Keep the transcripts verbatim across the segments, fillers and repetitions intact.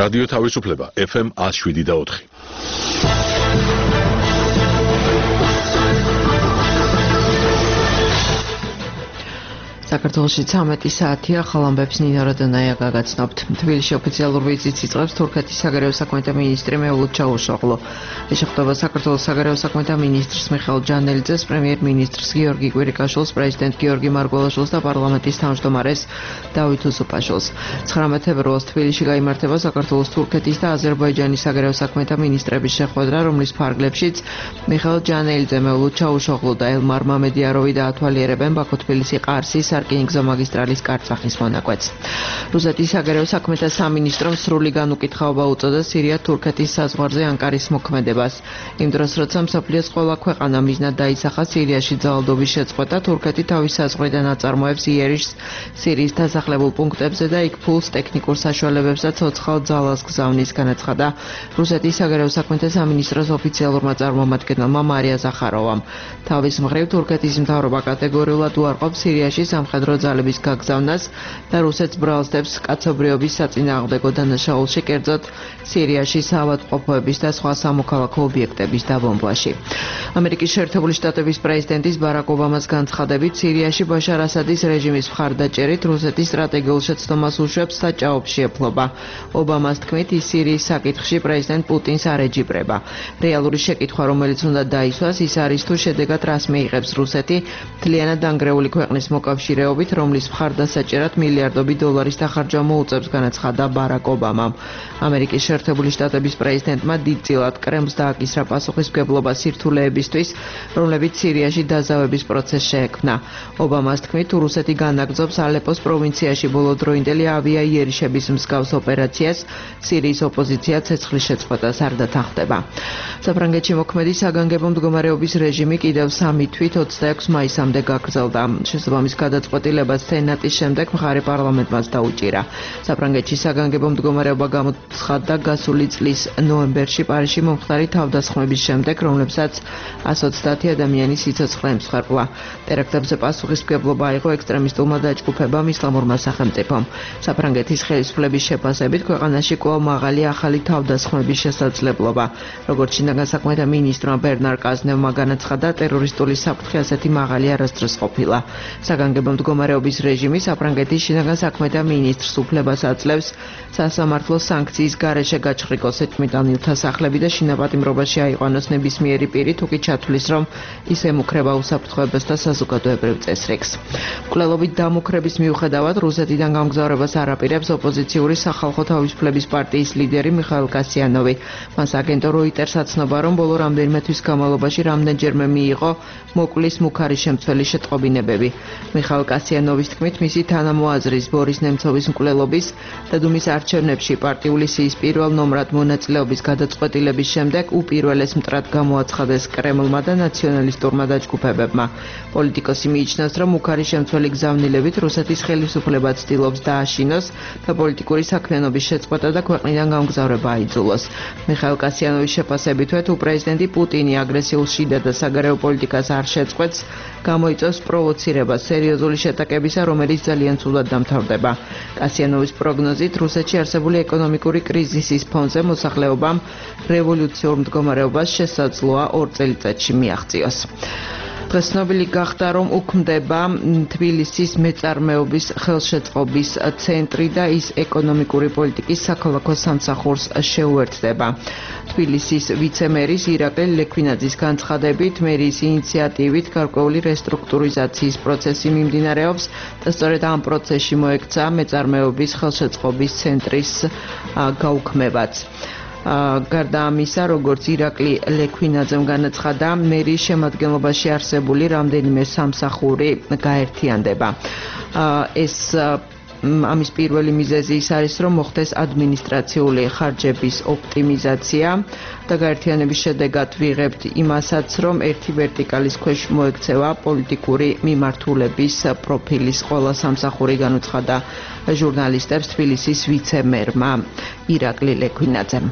რადიო თავისუფლება ეფ ემ one oh seven და four. საქართველოში ცამეტი საათია, ხალამბებს ნინო როდონაია გაგაცნობთ. თბილისში ოფიციალურ ვიზიტს იწყებს თურქეთის საგარეო საქმეთა მინისტრი მევლութ ჩავუშოღლუ. ეხება საქართველოს საგარეო საქმეთა მინისტრს მიხეილ ჯანელიძეს, პრემიერ-მინისტრს გიორგი კვირიკაშვილს, პრეზიდენტ გიორგი მარგველაშვილს და პარლამენტის თავმჯდომარეს დავით უსუპაშვილს. ცხრამეტ ფევრალს თბილისში გაიმართება საქართველოს, თურქეთის და აზერბაიჯანის საგარეო საქმეთა მინისტრების შეხვედრა, რომლის ფარგლებშიც მიხეილ ჯანელიძე, მევლութ ჩავუშოღლუ და ელმარ მამედიაროვი დაათვალიერებენ ბაქო-თბილისი ყარსის რკინიგზო მაგისტრალის კარწახის მონაკვეთს. რუსეთის საგარეო საქმეთა სამინისტრომ სრული განუკითხაობა უწოდა სირია-თურქეთის საზღვარზე ანკარის მოქმედებას. იმ დროს, როცა მსოფლიოს ყველა ქვეყანა მიზნად დაისახა სირიაში ძალადობის შეწყვეტა, თურქეთი თავის საზღვრიდან აწარმოებს იერიშს სირიის დასახლებულ პუნქტებზე და იქ ფულს, ტექნიკურ საშუალებებს და ცოცხალ ძალას გზავნის, განაცხადა რუსეთის საგარეო საქმეთა სამინისტროს ოფიციალურმა წარმომადგენელმა მარია ზახაროვამ. თავის მხრივ, თურქეთის მთავრობა კატეგორიულად უარყოფს სირიაში სამხედრო ძალების გაგზავნას და რუსეთს ბრალსდებს კაცობრიობის საწინააღმდეგო დანაშაულში, კერძოდ სირიაში საავადმყოფოების და სხვა სამოქალაქო ობიექტების დაბომბვაში. ამერიკის შეერთებული შტატების პრეზიდენტის ბარაკ ობამას განცხადებით, სირიაში ბაშარ ასადის რეჟიმის მხარდაჭერით რუსეთის სტრატეგიულ შეცდომას უშვებს საჭაობში ეფლობა. ობამას თქმით, ის სირიის საკითხში პრეზიდენტ პუტინს არ ეჯიბრება. რეალური შეკითხვა, რომელიც უნდა დაისვას, ის არის თუ შედეგად რას მიიღებს რუსეთი მთლიანად დანგრეული ქვეყნის მოკავშირეობით, რომლის მხარდასაჭერად მილიარდობით დოლარის დახარჯვა მოუწევს, განაცხადა ბარაკ ობამამ. ამერიკის შეერთებული შტატების პრეზიდენტმა დიდწილად კრემლს დააკისრა პასუხისმგებლობა სირთულეებისთვის, რომლებიც სირიაში დაზავების პროცესს შეექმნა. ობამას თქმით, თუ რუსეთი განაგრძობს ალეპოს პროვინციაში ბოლოდროინდელი ავიაიერიშების მსგავს ოპერაციას, სირიის ოპოზიცია ცეცხლის შეწყვეტას არ დათანხმდება. საფრანგეთში მოქმედი საგანგებო მდგომარეობის რეჟიმი კიდევ სამი თვით ოცდაექვსი მაისამდე გაგრძელდა. შესაბამის გადაწყვეტილებას სენატის შემდეგ მხარი პარლამენტმაც დაუჭირა. საფრანგეთში საგანგებო მდგომარეობა გამოცხადდა გასული წლის ნოემბერში პარიზში მომხდარი თავდასხმების შემდეგ, რომლებსაც one hundred twenty ადამიანის სიცოცხლე ემსხვერპლა. ტერაქტებზე პასუხისმგებლობა აიღო ექსტრემისტულმა დაჯგუფებამ ისლამურმა სახელმწიფომ. საფრანგეთის ხელისუფლების შეფასებით, ქვეყანაში კვლავ მაღალია ახალი თავდასხმების შესაძლებლობა. როგორც შინაგან საქმეთა მინისტრმა ბერნარ კაზნევმა განაცხადა, ტერორისტული საფრთხე ასეთი მაღალი არასდროს ყოფილა. საგანგებო მდგომარეობის რეჟიმი საფრანგეთის შინაგან საქმეთა მინისტრს უფლებას აძლევს სასამართლო სანქციის გარეშე გაჩხრიკოს ეჭვმიტანილთა სახლები და შინაპატიმრობაში აიყვანოს ნებისმიერი პირი, თუ კი ჩათვლის, რომ ის ემუქრება უსაფრთხოებას და საზოგადოებრივ წესრიგს. მკვლელობით დამუქრების მიუხედავად, რუსეთიდან გამგზავრებას არ აპირებს ოპოზიციური სახალხო თავისუფლების პარტიის ლიდერი მიხაილ კასიანოვი. მას აგენტო როიტერს აცნობა, რომ ბოლო რამდენიმე თვის განმავლობაში რამდენჯერმე მიიღო მოკლის მუქარი შემცველი შეტყობინებები. მიხაილ კასიანოვის თქმით, მისი თანამოაზრის ბორის ნემცოვის მკვლელობის და დუმის არჩევნებში პარტიული სიის პირველ ნომრად მონაწილეობის გადაწყვეტილების შემდეგ უპირველეს მტრად გამოაცხადეს კრემლმა და ნაციონალისტურმა დაჯგუფებებმა. პოლიტიკოსი მიიჩნევს, რომ მუქარი შემცველი გზავნილებით რუსეთის ხელისუფლება ცდილობს დააშინოს და პოლიტიკური საქმიანობის შეწყვეტა და ქვეყნიდან გამგზავრება აიძულოს. მიხაილ კასიანოვის შეფასებითვე, თუ პრეზიდენტი პუტინი აგრესიულ შიდა და საგარეო პოლიტიკას არ შეწყვეტს, გამოიწვევს პროვოცირებას სერიოზული შეტაკებისა, რომელიც ძალიან ცუდად დამთავრდება. კასიანოვის პროგნოზით, რუსეთში არსებული ეკონომიკური კრიზისის ფონზე მოსახლეობამ რევოლუციურ მდგომარეობას შესაძლოა ორ წელიწადში მიაღწიოს. დღეს ცნობილი გახდა, რომ უქმდება თბილისის მეწარმეობის ხელშეწყობის ცენტრი და ის ეკონომიკური პოლიტიკის საქალაქო სამსახურს შეუერთდება. თბილისის ვიცემერის ირაკლი ლექვინაძის განცხადებით, მერიის ინიციატივით გარკვეული რესტრუქტურიზაციის პროცესი მიმდინარეობს და სწორედ ამ პროცესში მოექცა მეწარმეობის ხელშეწყობის ცენტრის გაუქმებაც. გარდა ამისა, როგორც ირაკლი ლექვინაძემ განაცხადა, მერიის შემადგენლობაში არსებული რამდენიმე სამსახური გაერთიანდება. ეს ამის პირველი მიზეზი ის არის, რომ მოხდეს ადმინისტრაციული ხარჯების ოპტიმიზაცია და გაერთიანების შედეგად ვიღებთ იმასაც, რომ ერთი ვერტიკალის ქვეშ მოექცევა პოლიტიკური მიმართულების პროფილის ყველა სამსახური, განუცხადა ჟურნალისტებს თბილისის ვიცემერმა ირაკლი ლექვინაძემ.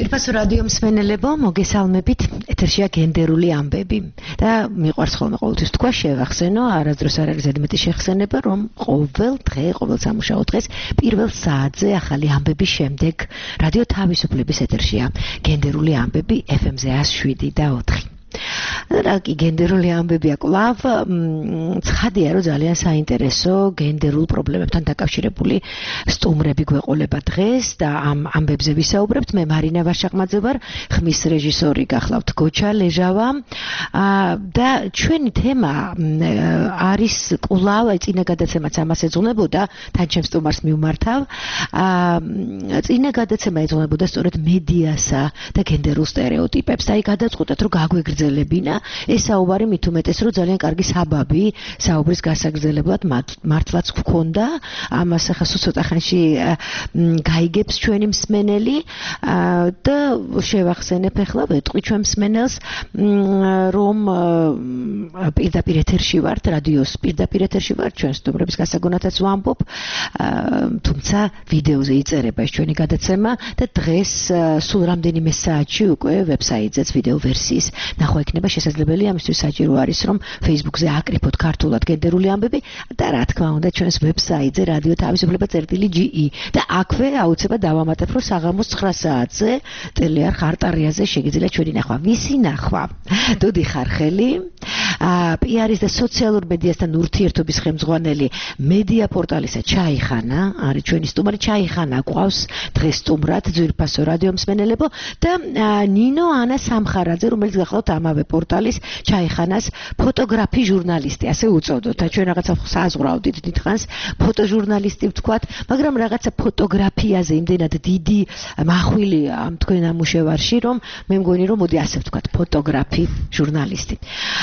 ძირფასო რადიო მსმენელებო, მოგესალმებით. ეთერშია გენდერული ამბები. და მიყვარს ხოლმე ყოველთვის თქვა შევახსენო, არასდროს არ არის ზედმეტი შეხსენება, რომ ყოველ დღე, ყოველ სამუშაო დღეს პირველ საათზე ახალი ამბების შემდეგ რადიო თავისუფლების ეთერშია გენდერული ამბები ეფ ემ-ზე εκατო შვიდი და ოთხი. რა კი გენდერული ამბებია კვლავ ცხადია რომ ძალიან საინტერესო გენდერულ პრობლემებთან დაკავშირებული სტუმრები გვეყოლება დღეს და ამ ამბებზე ვისაუბრებთ. მე მარინა ვაშაყმაძე ვარ, ხმის რეჟისორი გახლავთ გოჩა ლეჟავა და ჩვენი თემა არის კვლავ წინა გადაცემაც ამას ეძღვნებოდა, თან ჩემს სტუმარს მივმართავ. წინა გადაცემა ეძღვნებოდა სწორედ მედიასა და გენდერულ სტერეოტიპებს და აი გადაწყვეტეთ რომ გაგვეგრძელებინა ეს საუბარი მით უმეტეს რომ ძალიან კარგი საბაბი საუბრის გასაგრძელებლად მართლაც გვქონდა. ამას ახლა სულ ცოტა ხანში გაიგებს ჩვენი მსმენელი და შევახსენებ ახლა ვეტყვი ჩვენ მსმენელს რომ პირდაპირ ეთერში ვართ, რადიოს პირდაპირ ეთერში ვართ, ჩვენ სტუმრების გასაგონათაც ვამბობ, თუმცა ვიდეოზე იწერება ეს ჩვენი გადაცემა და დღეს სულ რამდენიმე საათში უკვე ვებსაიტზეც ვიდეო ვერსიის ნახვა იქნება შესაძლებელი. ამისთვის საჭირო არის რომ Facebook-ზე აკრიფოთ ქართულად გენდერული ამბები და რა თქმა უნდა ჩვენს ვებსაიტზე რადიო თავისუფლება წერტილი ჯი ი და აქვე აუცილებლად დავამატებ რომ საღამოს ცხრა საათზე ტელეარხ არტარიაზე შეგიძლიათ ჩვენი ნახვა. ვისი ნახვა? დუდი ხარხელი, პი არის და სოციალურ მედიასთან ურთიერთობის ხელმძღვანელი მედია პორტალისა ჩაიხანა არის ჩვენი სტუმარი. ჩაიხანა გვყავს დღეს სტუმრად, ძვირფასო რადიო მსმენელებო, და ნინო ანა სამხარაძე, რომელიც გახლავთ ამავე პორტალის ჩაიხანას ფოტოგრაფი ჟურნალისტი, ასე უწოდოთ. და ჩვენ რაღაცა საზღვრავდით დიდხანს ფოტოჟურნალისტი ვთქვათ, მაგრამ რაღაცა ფოტოგრაფიაზე იმდენად დიდი მახვილია ამ თქვენ ამუშევარში, რომ მე მგონი რომ მოდი ასე ვთქვათ, ფოტოგრაფი ჟურნალისტი.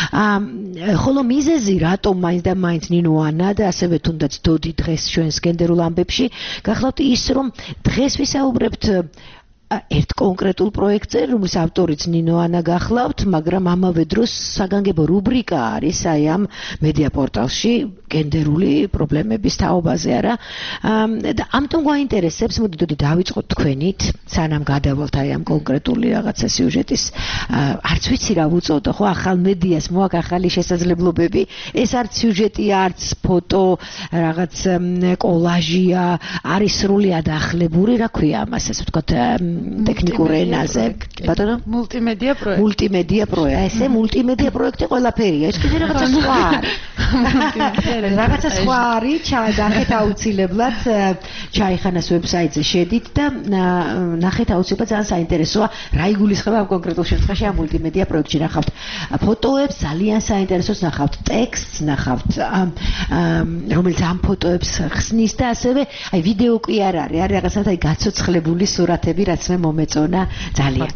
ხოლო მიზეზი რატომ მაინც და მაინც ნინო ანა და ასევე თუნდაც დოდი დღეს ჩვენს გენდერულ ამბებში გახლავთ ის, რომ დღეს ვისაუბრებთ ერთ კონკრეტულ პროექტზე, რომლის ავტორიც ნინო ანა გახლავთ, მაგრამ ამავე დროს საგანგებო რუბრიკა არის აი ამ მედია პორტალში გენდერული პრობლემების თაობაზე, არა? და ამიტომ გვაინტერესებს, მოდი დოდი დავიწყოთ თქვენით, სანამ გადავალთ აი ამ კონკრეტული რაღაცა სიუჟეტის, არც ვიცი რა ვუწოდო, ხო, ახალ მედიას მოაქვს ახალი შესაძლებლობები, ეს არც სიუჟეტია, არც ფოტო, რაღაც კოლაჟია, არის სრულიად ახლებური, რა ქვია ამას, ასე ვთქვათ, ტექნიკურ ენაზე, ბატონო? მულტიმედია პროექტი. მულტიმედია პროექტი. ესე მულტიმედია პროექტი ყველაფერია. ეს კიდე რაღაცა სხვა არის. რაღაცა სხვა არის, ჩაიდახეთ აუცილებლად ჩაიხანას ვებსაიტზე შედით და ნახეთ აუცილებლად, ძალიან საინტერესოა რა იგულისხმება ამ კონკრეტულ შემთხვევაში ამ მულტიმედია პროექტში. ნახავთ ფოტოებს, ძალიან საინტერესოს, ნახავთ ტექსტს, ნახავთ რომელიც ამ ფოტოებს ხსნის და ასევე აი ვიდეო კი არ არის, არის რაღაცა აი გაცოცხლებული სურათები, რაც მე მომეწონა ძალიან.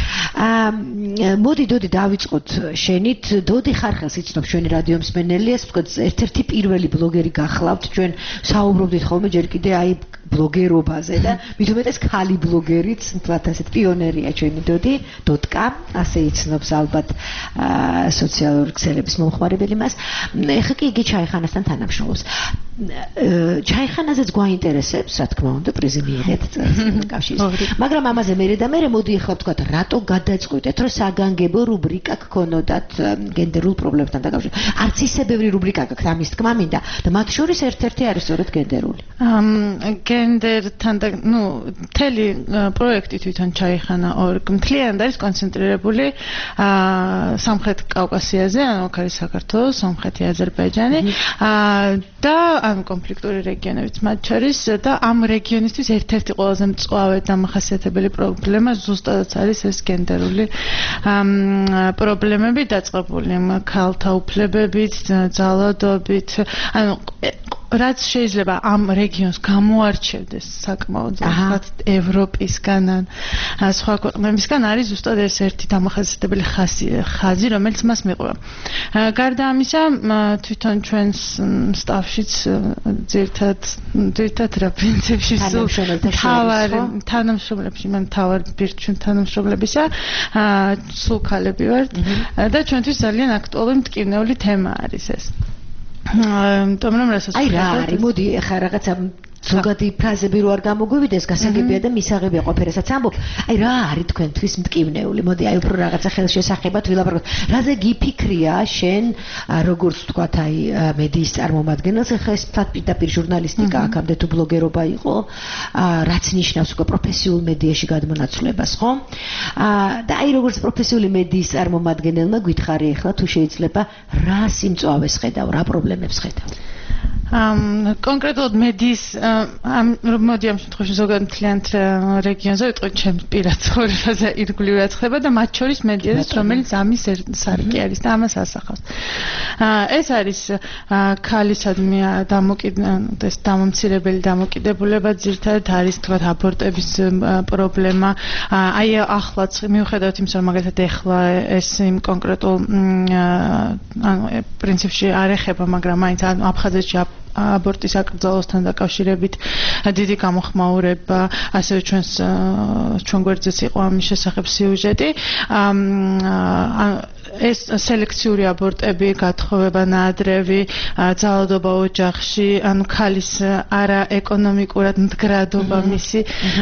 მოდი დოდი დავიწყოთ შენით. დოდი ხარხელს იცნობ ჩვენი რადიო მსმენელიას, ერთ-ერთი პირველი ბლოგერი გახლავთ, ჩვენ საუბრობდით ხოლმე ჯერ კიდე აი ბლოგერობაზე და მით უმეტეს ქალი ბლოგერიც, თქვათ ასეთ პიონერია ჩვენი დოდი, დოტკა, ასე იცნობს ალბათ სოციალური ქსელების მომხმარებელი მას. ეხლა კი იგი ჩაიხანასთან თანამშრომლობს. ჩაიხანაზეც გვაინტერესებს, რა თქმა უნდა, პრიზი მიიღეთ კავშირის. მაგრამ ამაზე მერე და მერე მოდი ახლა ვთქვათ, რატო გადაწყვეტეთ, რომ საგანგებო რუბრიკა გქონოდათ გენდერულ პრობლემებთან დაკავშირებით. არც ისე ბევრი რუბრიკა გაქვთ, ამის თქმა მინდა და მათ შორის ერთ-ერთი არის სწორედ გენდერული. გენდერთან და ნუ მთელი პროექტი თვითონ ჩაიხანა ორ მთლიანად არის კონცენტრირებული სამხრეთ კავკასიაზე, ანუ აქ არის საქართველო, სომხეთი, აზერბაიჯანი და ამ კონფლიქტური რეგიონებიც მათ შორის და ამ რეგიონისთვის ერთ-ერთი ყველაზე მწვავე დამახასიათებელი პრობლემა ზუსტადაც არის ეს გენდერული პრობლემები დაწყებული ქალთა უფლებებით, ძალადობით, ანუ რაც შეიძლება ამ რეგიონს გამოარჩევდეს საკმაოდ ზუსტად ევროპისგან ან სხვა ქვეყნებისგან არის ზუსტად ეს ერთი დამახასიათებელი ხაზი, რომელიც მას მიყვება. გარდა ამისა, თვითონ ჩვენს სტაფშიც ძირთად ძირთად რა პრინციპში სულ თავარი თანამშრომლებში მან თავარ ბირჩვენ თანამშრომლებისა სულ ქალები ვართ და ჩვენთვის ძალიან აქტუალური მტკივნეული თემა არის ეს. აი რა არის, მოდი ახლა რაღაცა ზოგადი ფრაზები რო არ გამოგვივიდეს, გასაგებია და მისაღებია ყოფერასაც ამბობ. აი რა არის თქვენთვის მტკივნეული? მოდი აი უფრო რაღაცა ხელშესახებად ვილაპარაკოთ. რაზე გიფიქრია შენ როგორც თქვათ აი მედიის წარმომადგენელს, ახლა ეს პირდაპირ ჟურნალისტიკა აქამდე თუ ბლოგერობა იყო, რაც ნიშნავს უკვე პროფესიულ მედიაში გადმონაცვლებას, ხო? და აი როგორც პროფესიული მედიის წარმომადგენელმა გითხარი ახლა თუ შეიძლება რა სიმწვავეს ხედავ, რა პრობლემებს ხედავ? ამ კონკრეტულად მედიის ამ მოდი ამ შემთხვევაში ზოგადად მთლიანად რეგიონზე ვიტყვი ჩემს პირად ცხოვრებაზე ირგვლივად ხდება და მათ შორის მედიაზეც რომელიც ამის სარკე არის და ამას ასახავს. ეს არის ქალისადმი დამოკიდეს დამამცირებელი დამოკიდებულება ძირთადად არის თქვა აბორტების პრობლემა. აი ახლაც მიუხედავად იმისა რომ მაგალითად ეხლა ეს იმ კონკრეტულ ანუ პრინციპში არ ეხება, მაგრამ მაინც აფხაზეთში აბორტის აკრძალვასთან დაკავშირებით დიდი გამოხმაურება, ასევე ჩვენს ჩვენ გვერდზეც იყო ამის შესახებ სიუჟეტი. ეს სელექციური აბორტები, გათხოვება ნაადრევი, ძალადობა ოჯახში, ანუ ქალის არა ეკონომიკურად მდგრადობა მისი.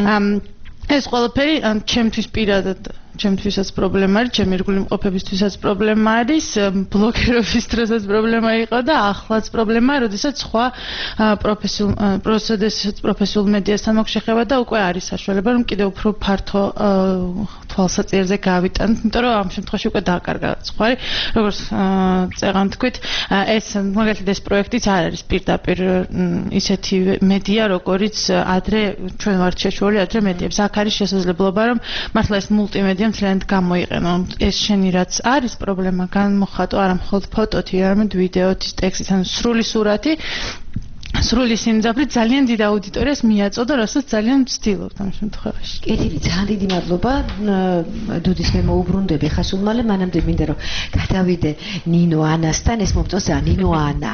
ეს ყველაფერი ჩემთვის პირადად ჩემთვისაც პრობლემა არის, ჩემი ირგვლივ მყოფებისთვისაც პრობლემა არის, ბლოგერობის დროსაც პრობლემა იყო და ახლაც პრობლემაა, როდესაც სხვა პროფესიულ პროცედესაც პროფესიულ მედიასთან მაქვს შეხება და უკვე არის საშუალება, რომ კიდევ უფრო ფართო თვალსაჩინზე გავიტანოთ, იმიტომ რომ ამ შემთხვევაში უკვე დააკარგა სხვარი, როგორც წეღან თქვით, ეს მაგალითად ეს პროექტიც არ არის პირდაპირ ისეთი მედია, როგორიც ადრე ჩვენ ვართ შეშუალებული ადრე მედიებს. აქ არის შესაძლებლობა, რომ მართლა ეს მულტიმედია მთლიანად გამოიყენო. ეს შენი რაც არის პრობლემა განმოხატო არა მხოლოდ ფოტოთი, არამედ ვიდეოთი, ტექსტით, ანუ სრული სურათი. სრული სიმძაფრით ძალიან დიდ აუდიტორიას მიაწოდა, რასაც ძალიან ვცდილობთ ამ შემთხვევაში. კეთილი, ძალიან დიდი მადლობა. დუდის მე მოუბრუნდები ხასულმალე, მანამდე მინდა რომ გადავიდე ნინო ანასთან, ეს მომწონს ძალიან ნინო ანა.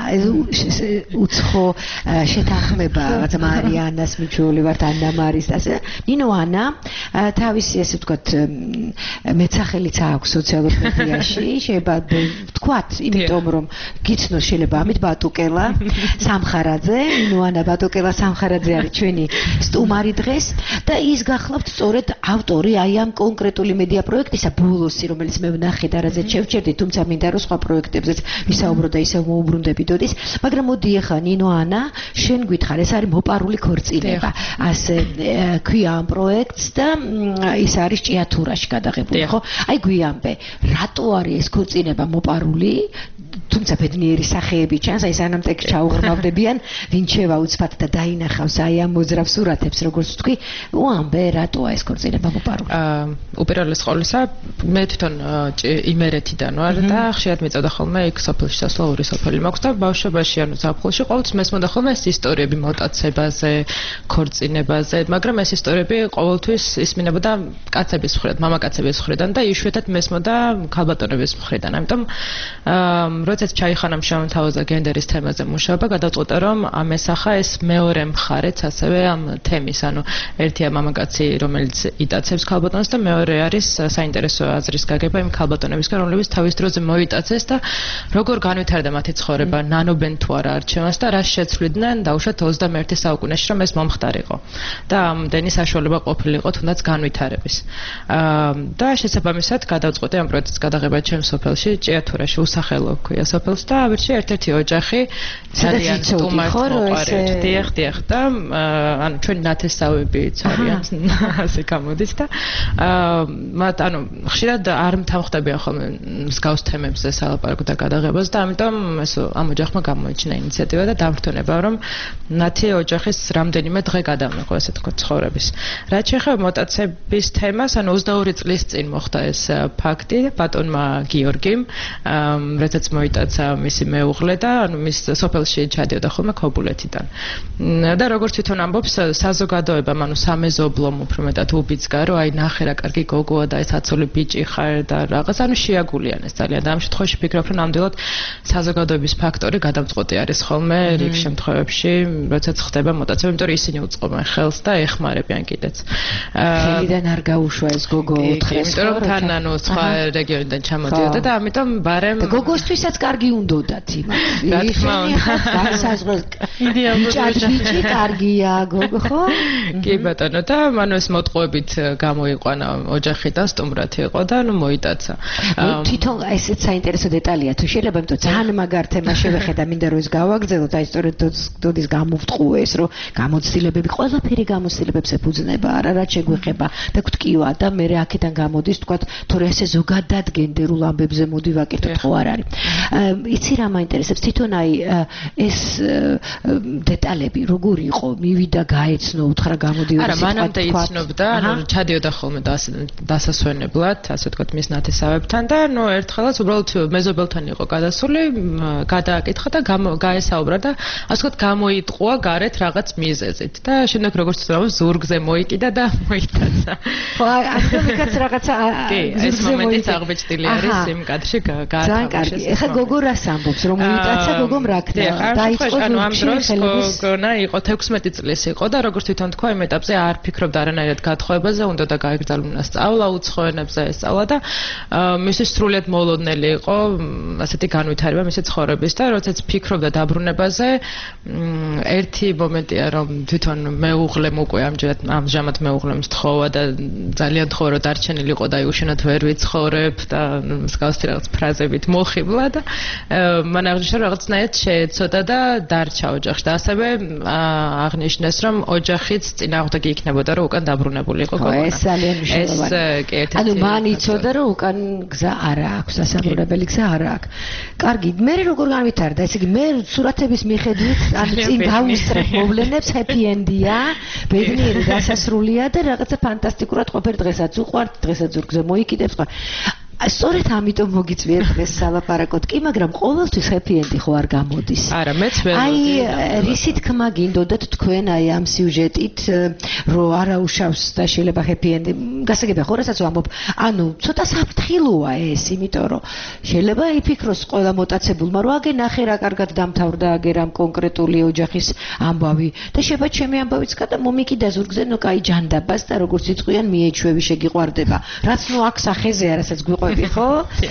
უცხო შეთანხმება, რაღაცა მარიანას მიჩვეული ვართ, ანა მარის და ასე. ნინო ანა თავისი ესე ვთქვათ მეცახელიც აქვს სოციალურ მედიაში, შეიძლება ვთქვათ, იმიტომ რომ გიცნოს შეიძლება ამით ბატუკელა, სამხარაძე ნინო ბატოკელა სამხარაძე არის ჩვენი სტუმარი დღეს და ის გახლავთ სწორედ ავტორი აი ამ კონკრეტული მედია პროექტისა ბოლოსი, რომელიც მე ვნახე და რაზეც შევჩერდი, თუმცა მინდა რომ სხვა პროექტებზეც ვისაუბრო და ისევ მოუბრუნდები დოდის, მაგრამ მოდი ახლა ნინო ანა, შენ გითხარ, ეს არის მოპარული ქორწინება. ასე ქვია ამ პროექტს და ის არის ჭიათურაში გადაღებული, ხო? აი გვიამბე, რატო არის ეს ქორწინება მოპარული? თუმცა ბედნიერი სახეები ჩანს, აი სანამ ტექს ჩაუღრმავდებიან, ვინ შევა უცბად და დაინახავს აი ამ მოძრავ სურათებს, როგორც თქვი, უამბე რატოა ეს ქორწინება მოპარული? აა უპირველეს ყოვლისა, მე თვითონ იმერეთიდან ვარ და ხშირად მეწოდა ხოლმე იქ სოფელში სასვლა ორი სოფელი მაქვს და ბავშვობაში ანუ ზაფხულში ყოველთვის მესმოდა ხოლმე ეს ისტორიები მოტაცებაზე, ქორწინებაზე, მაგრამ ეს ისტორიები ყოველთვის ისმინებოდა კაცების მხრიდან, მამაკაცების მხრიდან და იშვიათად მესმოდა ქალბატონების მხრიდან. ამიტომ აა როდესაც ჩაიხანამ შემოთავაზა გენდერის თემაზე მუშაობა, გადავწყვიტე რომ ამ ესახა ეს მეორე მხარეც ასევე ამ თემის, ანუ ერთია მამაკაცი, რომელიც იტაცებს ქალბატონს და მეორე არის საინტერესო აზრის გაგება იმ ქალბატონებისგან, რომლებიც თავის დროზე მოიტაცეს და როგორ განვითარდა მათი ცხოვრება, ნანობენ თუ არა არჩევანს და რას შეცვლიდნენ დაუშვათ ოცდამეერთე საუკუნეში, რომ ეს მომხდარიყო და ამდენი საშუალება ყოფილიყო თუნდაც განვითარების. და შესაბამისად გადავწყვიტე ამ პროექტის გადაღება ჩემს სოფელში, ჭიათურაში, უსახელო ქვია სოფელს და ავირჩიე ერთ-ერთი ოჯახი ძალიან სტუმარს მოყარებთ. დიახ, დიახ და ანუ ჩვენი ნათესავებიც არიან ასე გამოდის და მათ ანუ ხშირად არ მთავხდებიან ხოლმე მსგავს თემებზე სალაპარაკო და გადაღებას და ამიტომ ეს ამ ოჯახმა გამოიჩინა ინიციატივა და დამფრთონება რომ მათი ოჯახის რამდენიმე დღე გადავნახო ასე თქვა ცხოვრების. რაც შეეხება მოტაცების თემას, ანუ ოცდაორი წლის წინ მოხდა ეს ფაქტი ბატონმა გიორგიმ, როდესაც მოიტაცა მისი მეუღლე და ანუ მის სოფელში ჩადიოდა ხოლმე ქობულეთიდან. და როგორც თვითონ ამბობს, საზოგადოება, ანუ სამეზობლომ უფრო მეტად უბიძგა, რომ აი ნახე რა კარგი გოგოა და ეს აცოლი ბიჭი ხარ და რაღაც, ანუ შეაგულიანეს ძალიან. და ამ შემთხვევაში ფიქრობ, რომ ნამდვილად საზოგადოების ფაქტორი გადამწყვეტი არის ხოლმე რიგ შემთხვევებში, როდესაც ხდება მოტაცება, იმიტომ რომ ისინი უწყობენ ხელს და ეხმარებიან კიდეც. ხელიდან არ გაუშვა ეს გოგო უთხრეს, იმიტომ რომ თან ანუ სხვა რეგიონიდან ჩამოდიოდა და ამიტომ ბარემ გოგოსთვისაც კარგი უნდოდათ იმას. რა თქმა უნდა. გასაზღვროს იდეალური ოჯახი კარგია გოგო ხო? კი ბატონო და მან ეს მოტყუებით გამოიყვანა ოჯახი და სტუმრად იყო და ნუ მოიტაცა. თვითონ ესეც საინტერესო დეტალია თუ შეიძლება იმიტომ ძალიან მაგარ თემას შევეხედა მინდა რომ ეს გავაგრძელოთ აი სწორედ დოდის გამოვტყუეს რომ გამოცდილებები ყველაფერი გამოცდილებებს ეფუძნება არა რაც შეგვეხება და გვტკივა და მე აქედან გამოდის თქვა თორე ესე ზოგადად გენდერულ ამბებზე მოდი ვაკეთოთ ხო არ არის. იცი რა მაინტერესებს თვითონ აი ეს დეტალები როგორი იყო მივიდა გაეცნო უთხრა გამოდიოდა არა მანამდე იცნობდა ანუ ჩადიოდა ხოლმე დასასვენებლად ასე ვთქვათ მის ნათესავებთან და ნუ ერთხელაც უბრალოდ მეზობელთან იყო გადასული გადააკითხა და გაესაუბრა და ასე ვთქვათ გამოიტყუა გარეთ რაღაც მიზეზით და შემდეგ როგორც ვთქვათ ზურგზე მოიკიდა და მოიტაცა ხო ასე ვიქაც რაღაცა ეს მომენტიც აღბეჭდილი არის იმ კადრში გაათავისუფლეს ძალიან კარგი ეხლა გოგო რას ამბობს რომ მოიტაცა გოგომ რა ქნა დაიწყო ანუ ამ დროს გოგონა იყო თექვსმეტი წლის იყო და როგორც თვითონ თქვა იმ ეტაპზე არ ფიქრობდა არანაირად გათხოვებაზე უნდა და გაეგზავნა სწავლა უცხო ენებზე ესწავლა და მისთვის სრულიად მოლოდნელი იყო ასეთი განვითარება მისი ცხოვრების და როდესაც ფიქრობდა დაბრუნებაზე ერთი მომენტია რომ თვითონ მეუღლემ უკვე ამჯერად ამჟამად მეუღლემ სთხოვა და ძალიან თხოვა რომ დარჩენილიყო და უშენოდ ვერ ვიცხოვრებ და მსგავსი რაღაც ფრაზებით მოხიბლა და მან აღნიშნა რომ რაღაცნაირად შეეცოდა და დარჩა ოჯახში და ასევე აღნიშნეს რომ ოჯახიც წინააღმდეგი იქნებოდა რომ უკან დაბრუნებული იყო გოგონა. ეს ძალიან მნიშვნელოვანია. ანუ მან იცოდა რომ უკან გზა არ აქვს, დასაბრუნებელი გზა არ აქვს. კარგი, მე როგორ განვითარდა, ესე იგი მე სურათების მიხედვით ანუ წინ დავუსწრებ მოვლენებს happy end-ია, ბედნიერი დასასრულია და რაღაცა ფანტასტიკურად ყოფილი დღესაც უყვართ, დღესაც ზურგზე მოიკიდებს ხო. სწორედ ამიტომ მოგიწვიეთ დღეს სალაპარაკოთ კი, მაგრამ ყოველთვის happy end-ი ხო არ გამოდის. არა, მეც ვერ აი, რისი თქმა გინდოდათ თქვენ აი ამ სიუჟეტით, რომ არაუშავს და შეიძლება happy end-ი. გასაგებია ხო, რასაც ვამბობ, ანუ ცოტა საფრთხილოა ეს, იმიტომ რომ შეიძლება იფიქროს ყველა მოტაცებულმა, რომ აგე ნახე რა კარგად დამთავრდა აგე რამ კონკრეტული ოჯახის ამბავი და შეიძლება ჩემი ამბავიც გადა მომიკიდა ზურგზე, ნუ კაი ჯანდაბას და როგორც იწყვიან მიეჩვევი შეგიყვარდება. რაც ნუ აქ სახეზეა, რასაც გვიყვარდება ხო?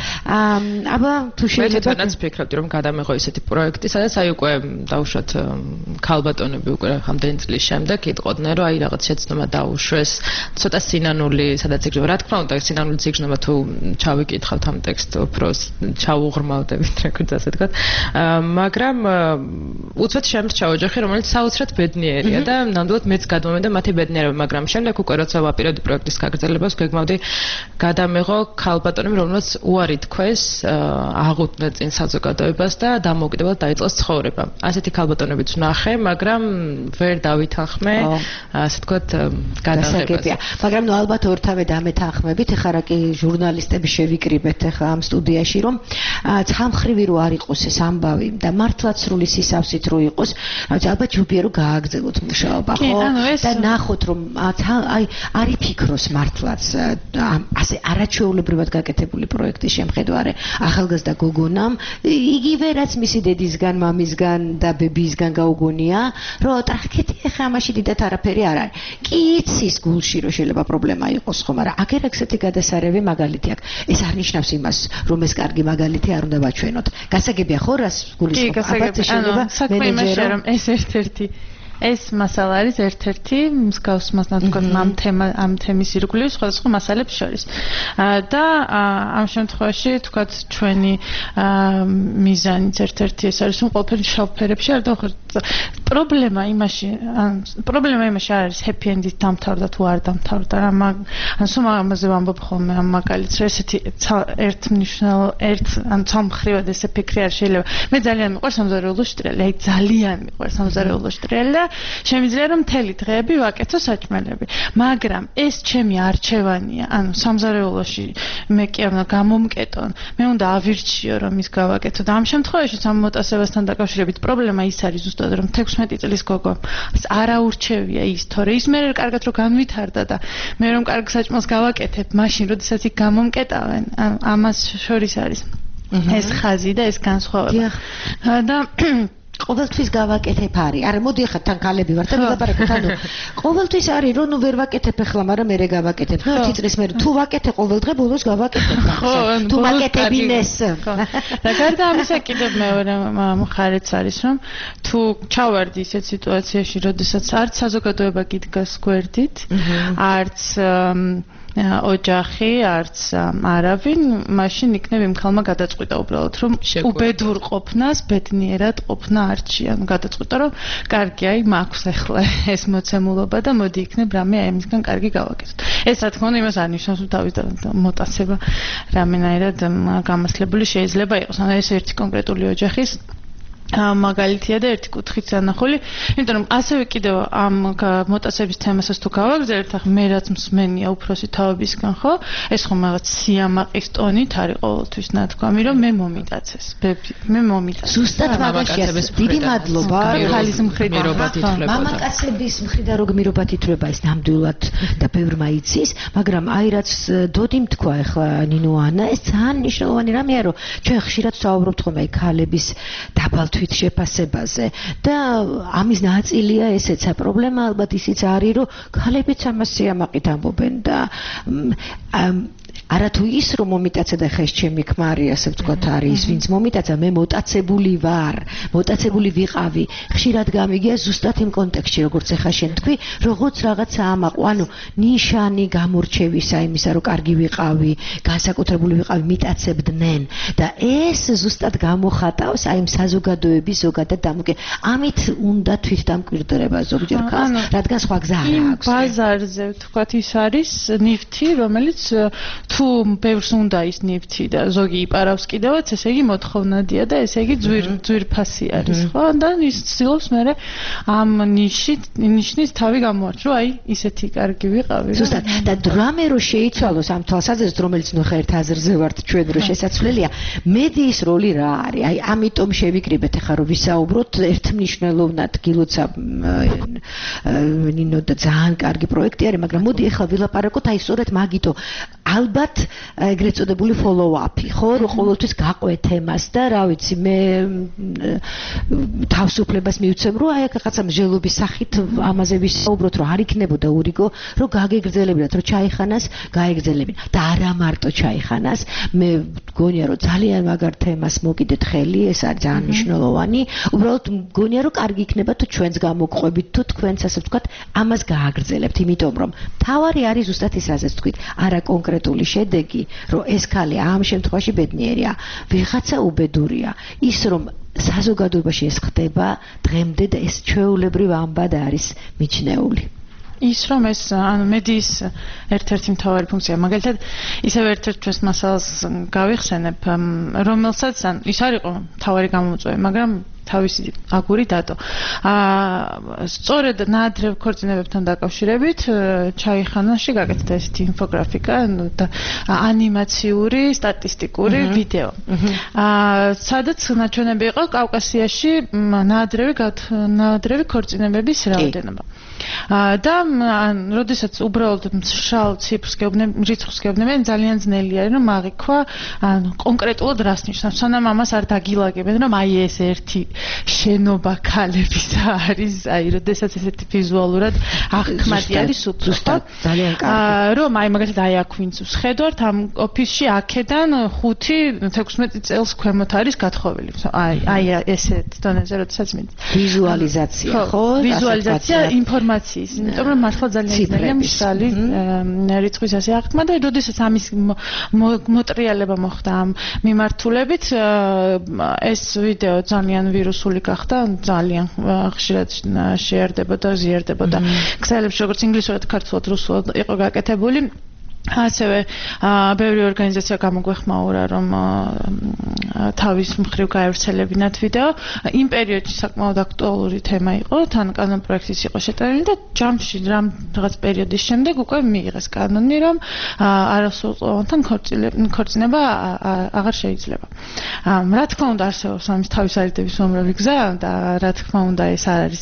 აბა თუ შეიძლება მე თვითონაც ვფიქრობდი რომ გადამეღო ესეთი პროექტი, სადაც აი უკვე დაუშვათ ქალბატონები უკვე რამდენი წლის შემდეგ იტყოდნენ რომ აი რაღაც შეცდომა დაუშვეს, ცოტა სინანული, სადაც იგრძნობა. რა თქმა უნდა, სინანული იგრძნობა თუ ჩავიკითხავთ ამ ტექსტს, უფრო ჩაუღრმავდებით, როგორც ასე ვთქვათ. მაგრამ უცბად შემრჩა ოჯახი, რომელიც საოცრად ბედნიერია და ნამდვილად მეც გადმომენდა მათი ბედნიერება, მაგრამ შემდეგ უკვე როცა ვაპირებდი პროექტის გაგრძელებას, გეგმავდი გადამეღო ქალბატონები რომელსაც უარი თქვეს აღუდგნენ წინ საზოგადოებას და დამოუკიდებლად დაიწყოს ცხოვრება. ასეთი ქალბატონებიც ვნახე, მაგრამ ვერ დავითანხმე, ასე ვთქვათ, გადაღებაზე. მაგრამ ნუ ალბათ ორთავე დამეთანხმებით, ეხლა რა კი ჟურნალისტები შევიკრიბეთ ეხლა ამ სტუდიაში, რომ ცალმხრივი რო არ იყოს ეს ამბავი და მართლაც სრული სისავსით რო იყოს, ალბათ ჯობია რომ გააგრძელოთ მუშაობა, ხო? და ნახოთ რომ აი არ იფიქროს მართლაც ასე არაჩვეულებრივად გაკეთებული პროექტის შემხედვარე ახალგაზრდა გოგონამ იგივე რაც მისი დედისგან, მამისგან და ბებიისგან გაუგონია, რომ ტრაქეთი ახლა ამაში დიდათ არაფერი არ არის. კი იცის გულში რომ შეიძლება პრობლემა იყოს ხო, მაგრამ აქ ერთსეთი გადასარევი მაგალითი აქვს. ეს არ ნიშნავს იმას, რომ ეს კარგი მაგალითი არ უნდა ვაჩვენოთ. გასაგებია ხო რას გულისხმობ? აბა შეიძლება მენეჯერი რომ ეს ერთ-ერთი ეს მასალა არის ერთ-ერთი მსგავს მასთან თქვა ამ თემა ამ თემის ირგვლივ სხვადასხვა მასალებს შორის. და ამ შემთხვევაში თქვა ჩვენი მიზანიც ერთ-ერთი ეს არის რომ ყველაფერი შავფერებში არ დავხოთ. პრობლემა იმაში პრობლემა იმაში არის happy end-ით დამთავრდა თუ არ დამთავრდა. ან სულ ამაზე ვამბობ ხოლმე ამ მაგალითს, ესეთი ერთმნიშვნელო ერთ ან ცალმხრივად ესე ფიქრი არ შეიძლება. მე ძალიან მიყვარს სამზარეულო შტრიალი, აი ძალიან მიყვარს სამზარეულო შტრიალი და შემიძლია რომ მთელი დღეები ვაკეთო საჭმელები, მაგრამ ეს ჩემი არჩევანია, ანუ სამზარეულოში მე კი არ უნდა გამომკეტონ, მე უნდა ავირჩიო რომ ის გავაკეთო და ამ შემთხვევაში სამმოტასებასთან დაკავშირებით პრობლემა ის არის ზუსტად რომ თექვსმეტი წლის გოგო არ აურჩევია ის, თორე ის მე კარგად რომ განვითარდა და მე რომ კარგ საჭმელს გავაკეთებ, მაშინ როდესაც იქ გამომკეტავენ, ამას შორის არის ეს ხაზი და ეს განსხვავება. და ყოველთვის გავაკეთებ არის. არა, მოდი ახლა თან ქალები ვარ და ვილაპარაკოთ, ანუ ყოველთვის არის რომ ნუ ვერ ვაკეთებ ახლა, მაგრამ მე გავაკეთებ. ხუთი წლის მერე თუ ვაკეთე ყოველდღე ბოლოს გავაკეთებ. თუ ვაკეთებინეს. და გარდა ამისა კიდევ მეორე მხარეც არის რომ თუ ჩავარდი ისეთ სიტუაციაში, როდესაც არც საზოგადოება გიდგას გვერდით, არც ოჯახი, არც არავინ, მაშინ იქნებ იმ ხალმა გადაწყვიტა უბრალოდ, რომ უბედურ ყოფნას ბედნიერად ყოფნა არჩია. ანუ გადაწყვიტა, რომ კარგი, აი, მაქვს ახლა ეს მოცემულობა და მოდი იქნებ რამე ამისგან კარგი გავაკეთოთ. ეს რა თქმა უნდა იმას არ ნიშნავს, რომ თავის მოტაცება რამენაირად გამასლებული შეიძლება იყოს. ანუ ეს ერთი კონკრეტული ოჯახის მაგალითია და ერთი კუთხით დანახული, იმიტომ რომ ასევე კიდევ ამ მოტაცების თემასაც თუ გავაგრძელებთ, ახლა მე რაც მსმენია უფროსი თავებისგან, ხო? ეს ხომ რაღაც სიამაყის ტონით არის ყოველთვის ნათქვამი, რომ მე მომიტაცეს, ბები, მე მომიტაცეს. ზუსტად მაგაშია. დიდი მადლობა ხალის მხრიდან. მამაკაცების მხრიდან რო გმირობათ ითვლება ეს ნამდვილად და ბევრმა იცის, მაგრამ აი რაც დოდიმ თქვა ახლა ნინო ანა, ეს ძალიან მნიშვნელოვანი რამეა, რომ ჩვენ ხშირად ვსაუბრობთ ხოლმე ქალების დაბალ შეფასებაზე და ამის ნაწილია ესეცა პრობლემა ალბათ ისიც არის რომ ქალებიც ამას სიამაყით ამბობენ და არა თუ ის რომ მომიტაცა და ხეს ჩემი ქმარი ასე ვთქვათ არის ვინც მომიტაცა მე მოტაცებული ვარ მოტაცებული ვიყავი ხშირად გამიგია ზუსტად იმ კონტექსტში როგორც ახლა შენ თქვი როგორც რაღაცა ამაყო ანუ ნიშანი გამორჩევისა იმისა რომ კარგი ვიყავი განსაკუთრებული ვიყავი მიტაცებდნენ და ეს ზუსტად გამოხატავს აი იმ საზოგადოების ზოგადად დამოკიდ ამით უნდა თვითდამკვირვება ზოგჯერ ხალხს რადგან სხვა გზა არ აქვს ბაზარზე ვთქვათ ის არის ნივთი რომელიც თუ ბევრს უნდა ის ნივთი და ზოგი იპარავს კიდევაც, ესე იგი მოთხოვნადია და ესე იგი ძვირ ძვირფასი არის, ხო? და ის ცდილობს მე ამ ნიშით ნიშნის თავი გამოარჩ, რომ აი ისეთი კარგი ვიყავი. ზუსტად და დრამე რო შეიცვალოს ამ თვალსაზრისით, რომელიც ნუ ხა ერთ აზრზე ვართ ჩვენ რო შესაძლებელია, მედიის როლი რა არის? აი ამიტომ შევიკრიბეთ ახლა რომ ვისაუბროთ ერთმნიშვნელოვნად გილოცა ნინო და ძალიან კარგი პროექტი არის, მაგრამ მოდი ახლა ვილაპარაკოთ აი სწორედ მაგითო ალბათ ეგრეთ წოდებული follow-up-ი, ხო, რომ ყოველთვის გაყვეთ თემას და რა ვიცი, მე თავისუფლებას მივცემ, რომ აი რაღაცა მსჯელობის სახით ამაზე ვისაუბროთ, რომ არ იქნებოდა ურიგო, რომ გაგეგრძელებინათ, რომ ჩაიხანას, გაეგრძელებინათ და არა მარტო ჩაიხანას, მე მგონია, რომ ძალიან მაგარ თემას მოკიდეთ ხელი, ეს არის ძალიან მნიშვნელოვანი, უბრალოდ მგონია, რომ კარგი იქნება თუ ჩვენც გამოგყვებით, თუ თქვენც ასე ვთქვათ, ამას გააგრძელებთ, იმიტომ რომ თავარი არის ზუსტად ის რაზეც თქვით, არა კონკრეტული შედეგი, რომ ეს ქალი ამ შემთხვევაში ბედნიერია, ვიღაცა უბედურია. ის რომ საზოგადოებაში ეს ხდება დღემდე და ეს ჩვეულებრივ ამბად არის მიჩნეული. ის რომ ეს ანუ მედიის ერთ-ერთი მთავარი ფუნქცია, მაგალითად, ისევ ერთ-ერთ ჩვენს მასალას გავიხსენებ, რომელსაც ან ის არ იყო მთავარი გამომწვევი, მაგრამ თავისი აგური დადო. აა სწორედ ნაადრევ ქორწინებებთან დაკავშირებით ჩაიხანაში გაკეთდა ესეთი ინფოგრაფიკა და ანიმაციური, სტატისტიკური ვიდეო. აა სადაც ნაჩვენები იყო კავკასიაში ნაადრევი ნაადრევი ქორწინებების რაოდენობა. და როდესაც უბრალოდ მშრალ ციფრს გეუბნებ, რიცხვს გეუბნებენ, ძალიან ძნელი არის რომ აღიქვა ანუ კონკრეტულად რას ნიშნავს. სანამ ამას არ დაგილაგებენ, რომ აი ეს ერთი შენობა ქალების არის, აი როდესაც ესეთი ვიზუალურად აღქმადი არის ზუსტად ძალიან კარგი. რომ აი მაგალითად აი აქ ვინც ვხედავთ ამ ოფისში აქედან ხუთი თექვსმეტი წელს ქვემოთ არის გათხოვილი. აი აი ესეთ დონეზე როდესაც მით ვიზუალიზაცია, ხო? ვიზუალიზაცია ინფორმაციის, იმიტომ რომ მართლა ძალიან ძნელია მშრალი რიცხვის ასე აღქმა და როდესაც ამის მოტრიალება მოხდა ამ მიმართულებით, ეს ვიდეო ძალიან ვირუსული გახდა, ძალიან ხშირად შეერდებოდა, ზიარდებოდა. ქსელებში როგორც ინგლისურად, ქართულად, რუსულად იყო გაკეთებული. ასევე ბევრი ორგანიზაცია გამოგვეხმაურა რომ თავის მხრივ გაევრცელებინათ ვიდეო. იმ პერიოდში საკმაოდ აქტუალური თემა იყო, თან კანონ პროექტიც იყო შეტანილი და ჯამში რამ რაღაც პერიოდის შემდეგ უკვე მიიღეს კანონი, რომ არასრულყოფილთან ქორწინება აღარ შეიძლება. რა თქმა უნდა არსებობს ამის თავის არიდების უამრავი გზა და რა თქმა უნდა ეს არ არის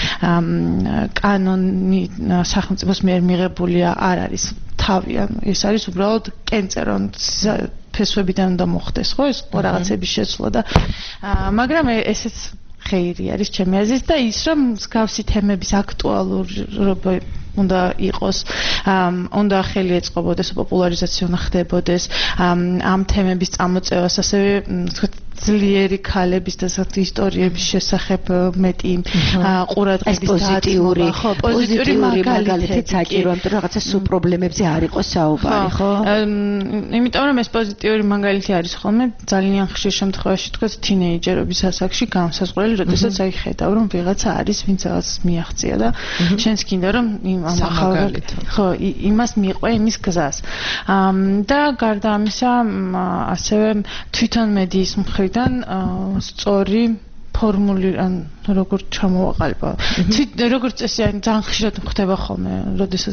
კანონი სახელმწიფოს მიერ მიღებულია არ არის თავი, ანუ ეს არის უბრალოდ კენწე, რომ ფესვებიდან უნდა მოხდეს, ხო, ეს რაღაცების შეცვლა და მაგრამ ესეც ხეირი არის ჩემი აზრით და ის რომ მსგავსი თემების აქტუალურობა უნდა იყოს, უნდა ხელი ეწყობოდეს, პოპულარიზაცია უნდა ხდებოდეს, ამ თემების წამოწევას, ასევე თქვათ ძლიერი ქალების და საერთოდ ისტორიების შესახებ მეტი ყურადღების პოზიტიური, პოზიტიური მაგალითი საჭირო, ამიტომ რაღაცა სულ პრობლემებზე არ იყოს საუბარი, ხო? იმიტომ რომ ეს პოზიტიური მაგალითი არის ხოლმე ძალიან ხშირ შემთხვევაში თქვათ თინეიჯერობის ასაკში განსაზღვრელი, როდესაც აი ხედავ რომ ვიღაცა არის, ვინც რაღაც მიაღწია და შენს გინდა რომ ხო, იმას მიყვე იმის გზას. და გარდა ამისა, ასევე თვითონ მედიის მხრიდან სწორი ფორმული ან როგორ ჩამოვაყალიბა. როგორც წესი ან ძალიან ხშირად ხდება ხოლმე, როდესაც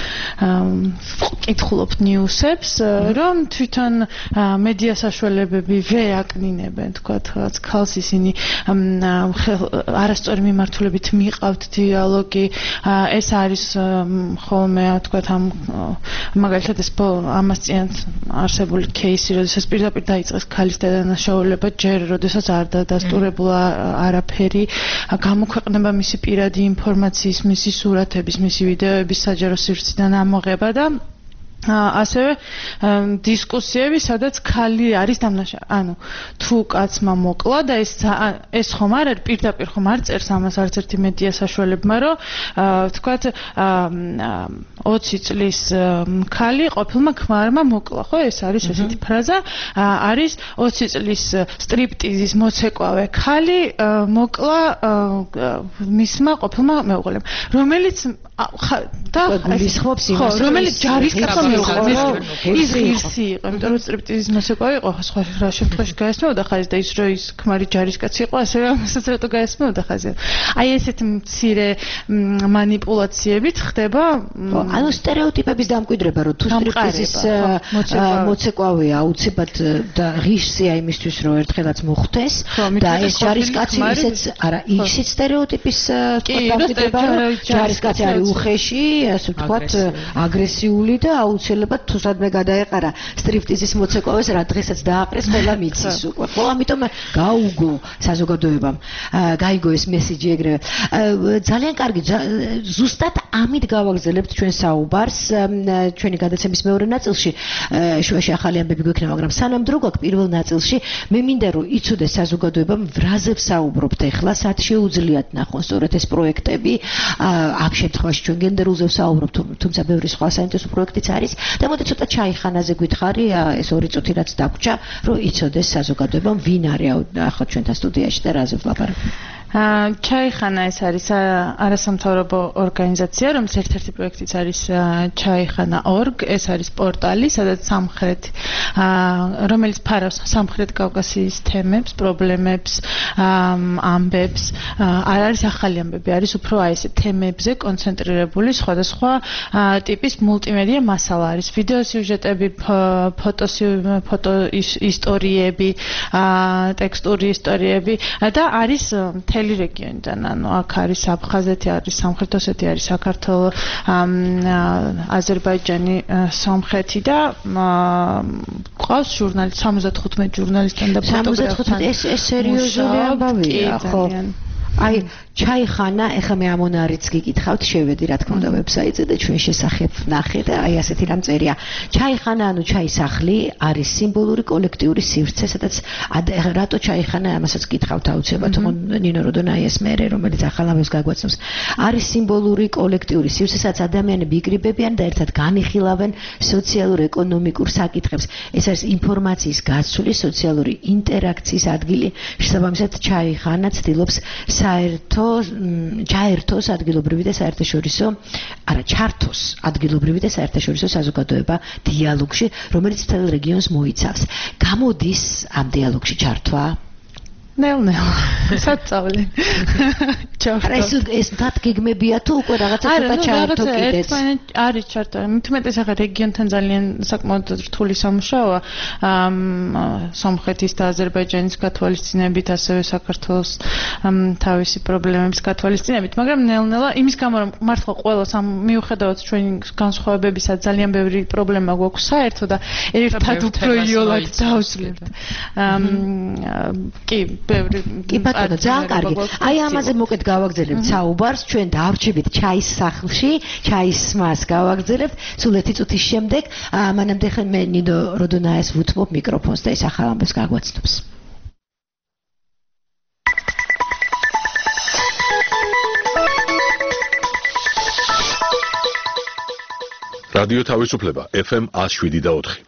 კითხულობთ ნიუსებს, რომ თვითონ მედია საშუალებები ვეაკნინებენ, თქვათ, რაღაც ქალს ისინი არასწორი მიმართულებით მიყავთ დიალოგი, ეს არის ხოლმე, თქვათ, ამ მაგალითად ეს ამას წინ არსებული кейსი, როდესაც პირდაპირ დაიწყეს ქალის დადანაშაულება, ჯერ როდესაც არ დადასტურებულა არაფერი, გამოქვეყნება მისი პირადი ინფორმაციის, მისი სურათების, მისი ვიდეოების საჯარო სივრციდან ამოღება და ასევე დისკუსიები, სადაც ქალი არის დამნაშავე. ანუ თუ კაცმა მოკლა და ეს ეს ხომ არ არის პირდაპირ ხომ არ წერს ამას არც ერთი მედია საშუალებმა, რომ თქვათ ოცი წლის ქალი ყოფილმა ქმარმა მოკლა, ხო? ეს არის ესეთი ფრაზა. არის ოცი წლის სტრიპტიზის მოცეკვავე ქალი მოკლა მისმა ყოფილმა მეუღლემ, რომელიც და გულისხმობს იმას, რომელიც ჯარისკაცმა ის ღირსი იყო, იმიტომ რომ სტრიპტიზის მოსეკვავე იყო, სხვა რა შემთხვევაში გაესმოდა ხაზი და ის რომ ის ქმარი ჯარისკაცი იყო, ასევე ამასაც რატო გაესმოდა ხაზი. აი ესეთი მცირე მანიპულაციებით ხდება, ანუ სტერეოტიპების დამკვიდრება, რომ თუ სტრიპტიზის მოცეკვავეა აუცილებლად და ღირსია იმისთვის, რომ ერთხელაც მოხვდეს და ეს ჯარისკაცი ისეც არა, ისიც სტერეოტიპის დამკვიდრება, ჯარისკაცი არის უხეში, ასე ვთქვათ, აგრესიული და აუცილებლად თუ სადმე გადაეყარა სტრიპტიზის მოცეკვავეს, რა დღესაც დააყრეს, ყველა მიცის უკვე. ხო, ამიტომ გაუგო საზოგადოებამ, გაიგო ეს მესიჯი ეგრევე. ძალიან კარგი, ზუსტად ამით გავაგრძელებთ ჩვენ საუბარს ჩვენი გადაცემის მეორე ნაწილში. შუაში ახალი ამბები გვექნება, მაგრამ სანამ დრო გვაქვს პირველ ნაწილში, მე მინდა რომ იცოდეს საზოგადოებამ, ვრაზე ვსაუბრობთ ახლა, სად შეუძლიათ ნახონ სწორედ ეს პროექტები. ამ შემთხვევაში ჩვენ გენდერულზე ვსაუბრობთ, თუმცა ბევრი სხვა საინტერესო პროექტიც არის და მოდი ცოტა ჩაიხანაზე გითხარი, ეს ორი წუთი რაც დაგვრჩა, რომ იცოდეს საზოგადოებამ ვინ არის ახლა ჩვენთან სტუდიაში და რაზე ვლაპარაკობთ. ჩაიხანა ეს არის არასამთავრობო ორგანიზაცია, რომელიც ერთ-ერთი პროექტიც არის ჩაიხანა ორგ, ეს არის პორტალი, სადაც სამხრეთ რომელიც ფარავს სამხრეთ კავკასიის თემებს, პრობლემებს, ამბებს, არ არის ახალი ამბები, არის უფრო აი ეს თემებზე კონცენტრირებული სხვადასხვა ტიპის მულტიმედია მასალა, არის ვიდეო სიუჟეტები, ფოტო ფოტო ისტორიები, ტექსტური ისტორიები და არის მთელი რეგიონიდან, ანუ აქ არის აფხაზეთი, არის სამხრეთ ოსეთი, არის საქართველო, აზერბაიჯანი, სომხეთი და ყავს ჟურნალი სამოცდათხუთმეტ ჟურნალისტთან და ფოტოგრაფთან. ეს ეს სერიოზული ამბავია, ხო? აი ჩაიხანა, ეხლა მე ამონარიც გიკითხავთ, შევედი რა თქმა უნდა ვებსაიტზე და ჩვენ შესახებ ნახე და აი ასეთი რამ წერია. ჩაიხანა, ანუ ჩაისახლი არის სიმბოლური კოლექტიური სივრცე, სადაც რატო ჩაიხანა, ამასაც გითხავთ აუცილებლად, თუმცა ნინო როდონაიას მერე, რომელიც ახალ ამბებს გაგვაცნობს. არის სიმბოლური კოლექტიური სივრცე, სადაც ადამიანები იკრიბებიან და ერთად განიხილავენ სოციალურ-ეკონომიკურ საკითხებს. ეს არის ინფორმაციის გაცვლის, სოციალური ინტერაქციის ადგილი. შესაბამისად, ჩაიხანა ცდილობს საერთო ჩაერთოს ადგილობრივი და საერთაშორისო, არა, ჩართოს ადგილობრივი და საერთაშორისო საზოგადოება დიალოგში, რომელიც მთელ რეგიონს მოიცავს. გამოდის ამ დიალოგში ჩართვა? ნელ-ნელ. საწავლი. არა, ეს ეს დადგმებია თუ უკვე რაღაცა ცოტა ჩართო კიდეც? არის ჩართო. მithumetes ახლა რეგიონთან ძალიან საკმაოდ რთული სამუშაოა. სომხეთის და აზერბაიჯანის გათვალისწინებით, ასევე საქართველოს თავისი პრობლემების გათვალისწინებით, მაგრამ ნელ-ნელა იმის გამო რომ მართლა ყველას ამ მიუხედავად ჩვენი განსხვავებებისა ძალიან ბევრი პრობლემა გვაქვს საერთო და ერთად უფრო იოლად დავსვლებთ. კი ბევრი ბატონო, ძალიან კარგი. აი ამაზე მოკეთ გავაგზავნებთ საუბარს, ჩვენ დავრჩებით ჩაის სახლში, ჩაის სმას გავაგზავნებთ. სულ ერთი წუთის შემდეგ, მანამდე ხან მე ნიდო როდონაეს ვუთმობ მიკროფონს და ეს ახალ ამბებს გაგვაცნობს. რადიო თავისუფლება ეფ ემ one oh seven და four.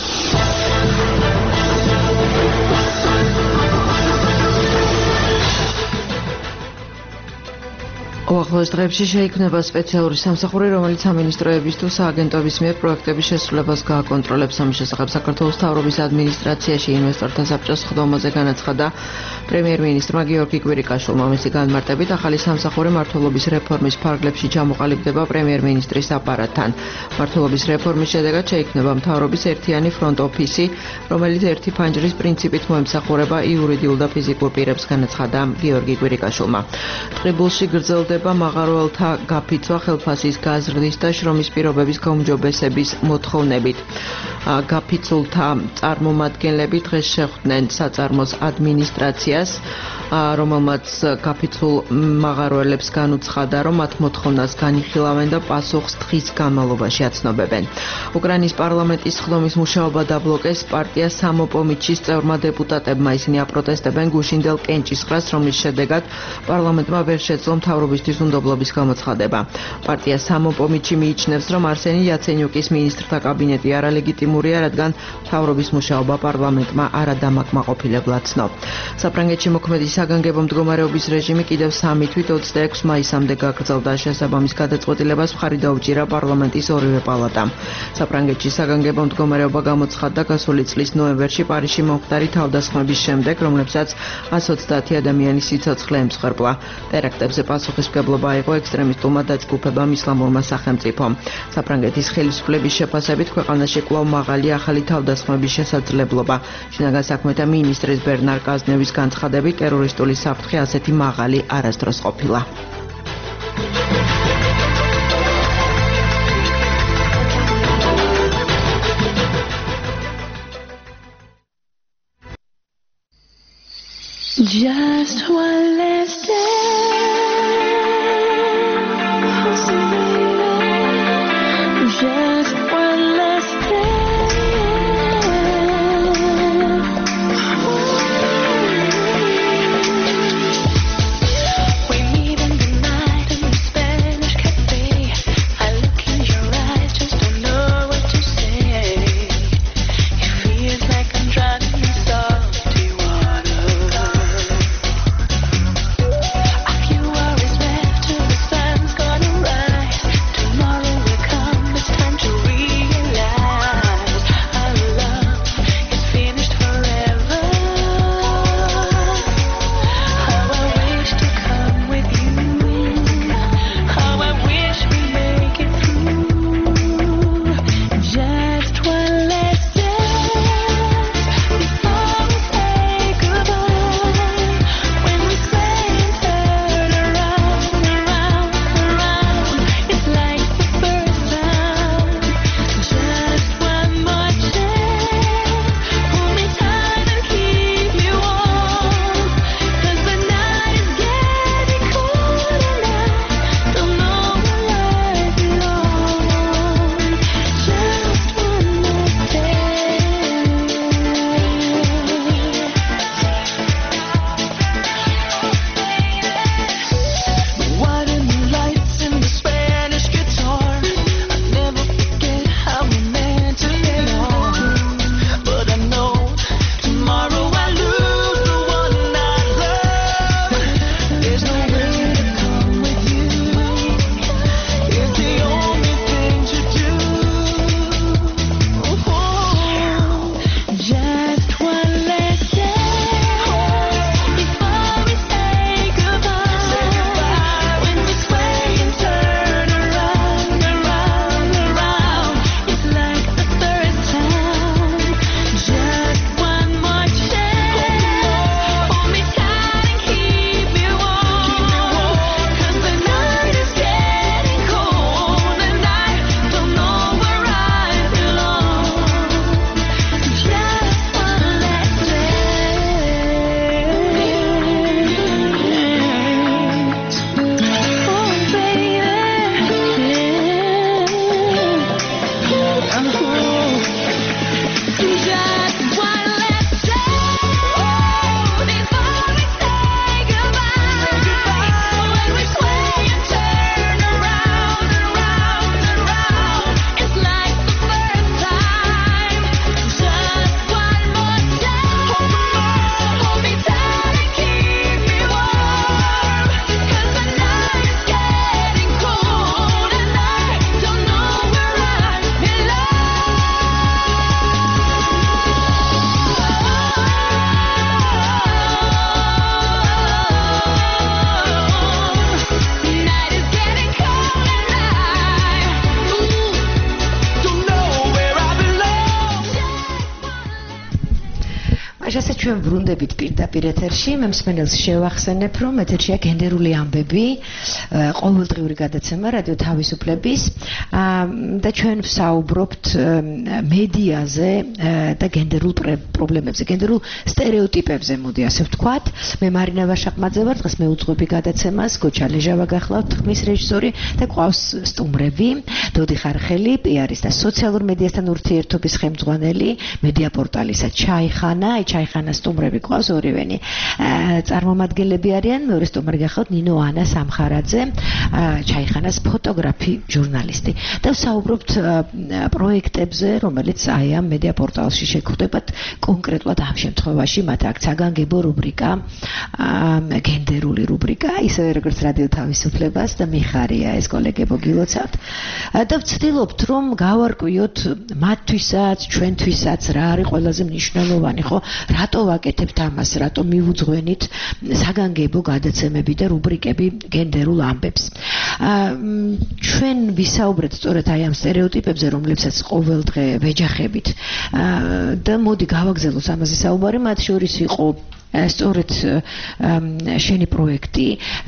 უახლოეს დღეებში შეიქმნება სპეციალური სამსახური, რომელიც სამინისტროების თუ სააგენტოების მიერ პროექტების შესრულებას გააკონტროლებს. ამის შესახებ საქართველოს მთავრობის ადმინისტრაციაში ინვესტორთა საბჭოს ხდომაზე განაცხადა პრემიერ-მინისტრმა გიორგი კვირიკაშვილმა. მისი განმარტებით, ახალი სამსახური მმართველობის რეფორმის ფარგლებში ჩამოყალიბდება პრემიერ-მინისტრის აპარატთან. მმართველობის რეფორმის შედეგად შეიქმნება მთავრობის ერთიანი ფრონტ ოფისი, რომელიც ერთი ფანჯრის პრინციპით მოემსახურება იურიდიულ და ფიზიკურ პირებს, განაცხადა გიორგი კვირიკაშვილმა. ტყიბულში გრძელდება მაღაროელთა გაფიცვა ხელფასის გაზრდის და შრომის პირობების გაუმჯობესების მოთხოვნებით. გაფიცულთა წარმომადგენლები დღეს შეხვდნენ საწარმოს ადმინისტრაციას, რომელმაც გაფიცულ მაღაროელებს განუცხადა, რომ მათ მოთხოვნას განიხილავენ და პასუხს დღის განმავლობაში აცნობებენ. უკრაინის პარლამენტის ხდომის მუშაობა დაბლოკეს პარტია სამოპომიჩის წევრმა დეპუტატებმა. ისინი აპროტესტებენ გუშინდელ კენჭისყრას, რომლის შედეგად პარლამენტმა ვერ შეძლო მთავრობისთვის უნდობლობის გამოცხადება. პარტია სამოპომიჩი მიიჩნევს, რომ არსენი იაცენიუკის მინისტრთა კაბინეტი არალეგიტიმურია, რადგან მთავრობის მუშაობა პარლამენტმა არადამაკმაყოფილებლად ცნო. საფრანგეთში მოქმედი საგანგებო მდგომარეობის რეჟიმი კიდევ სამი თვით ოცდაექვსი მაისამდე გაგრძელდა. შესაბამის გადაწყვეტილებას მხარი დაუჭირა პარლამენტის ორივე პალატამ. საფრანგეთში საგანგებო მდგომარეობა გამოცხადდა გასული წლის ნოემბერში პარიზში მომხდარი თავდასხმების შემდეგ, რომლებსაც one hundred twenty ადამიანის სიცოცხლე ემსხვერპლა. ტერაქტებზე პასუხისმგებლობა აიღო ექსტრემისტულმა დაჯგუფებამ ისლამურმა სახელმწიფომ. საფრანგეთის ხელისუფლების შეფასებით ქვეყანაში კვლავ მაღალია ახალი თავდასხმების შესაძლებლობა. შინაგან საქმეთა მინისტრის ბერნარ კაზნევის განცხადებით, ტერორისტული საფრთხე ასეთი მაღალი არასდროს ყოფილა. Just one last day. Just one last day. We meet in the night in the Spanish cafe. I look in your eyes, just don't know what to say. It feels like I'm drowning in salty water. ჩვენ ვრუნდებით პირდაპირ ეთერში, მე მსმენელს შევახსენებ, რომ ეთერშია გენდერული ამბები, ყოველდღიური გადაცემა რადიო თავისუფლების და ჩვენ ვსაუბრობთ მედიაზე და გენდერულ პრობლემებზე, გენდერულ სტერეოტიპებზე, მოდი ასე ვთქვათ. მე მარინა ვაშაყმაძე ვარ, დღეს მე უძღვები გადაცემას, გოჩა ლეჟავა გახლავთ, ხმის რეჟისორი და ყავს სტუმრები, დოდი ხარხელი, პიარის და სოციალურ მედიასთან ურთიერთობის ხელმძღვანელი, მედია პორტალისა ჩაიხანა, აი ჩაიხანას სტუმრები ყავს ორივენი. წარმომადგენლები არიან, მეორე სტუმარი გახლავთ ნინო ანა სამხარაძე, ჩაიხანას ფოტოგრაფი, ჟურნალისტი. და ვსაუბრობთ პროექტებზე, რომელიც აი ამ მედია პორტალში შეგვხვდებათ, კონკრეტულად ამ შემთხვევაში მათ აქ საგანგებო რუბრიკა, გენდერული რუბრიკა, ისევე როგორც რადიო თავისუფლებას და მიხარია ეს კოლეგებო გილოცავთ. და ვცდილობთ რომ გავარკვიოთ მათთვისაც, ჩვენთვისაც რა არის ყველაზე მნიშვნელოვანი, ხო? რატო ვაკეთებთ ამას, რატო მივუძღვენით საგანგებო გადაცემები და რუბრიკები გენდერულ ამბებს. ჩვენ ვისაუბრეთ სწორედ აი ამ სტერეოტიპებზე, რომლებსაც ყოველდღე ვეჯახებით. და მოდი გავაგზავნოთ ამაზე საუბარი, მათ შორის იყო სწორედ შენი პროექტი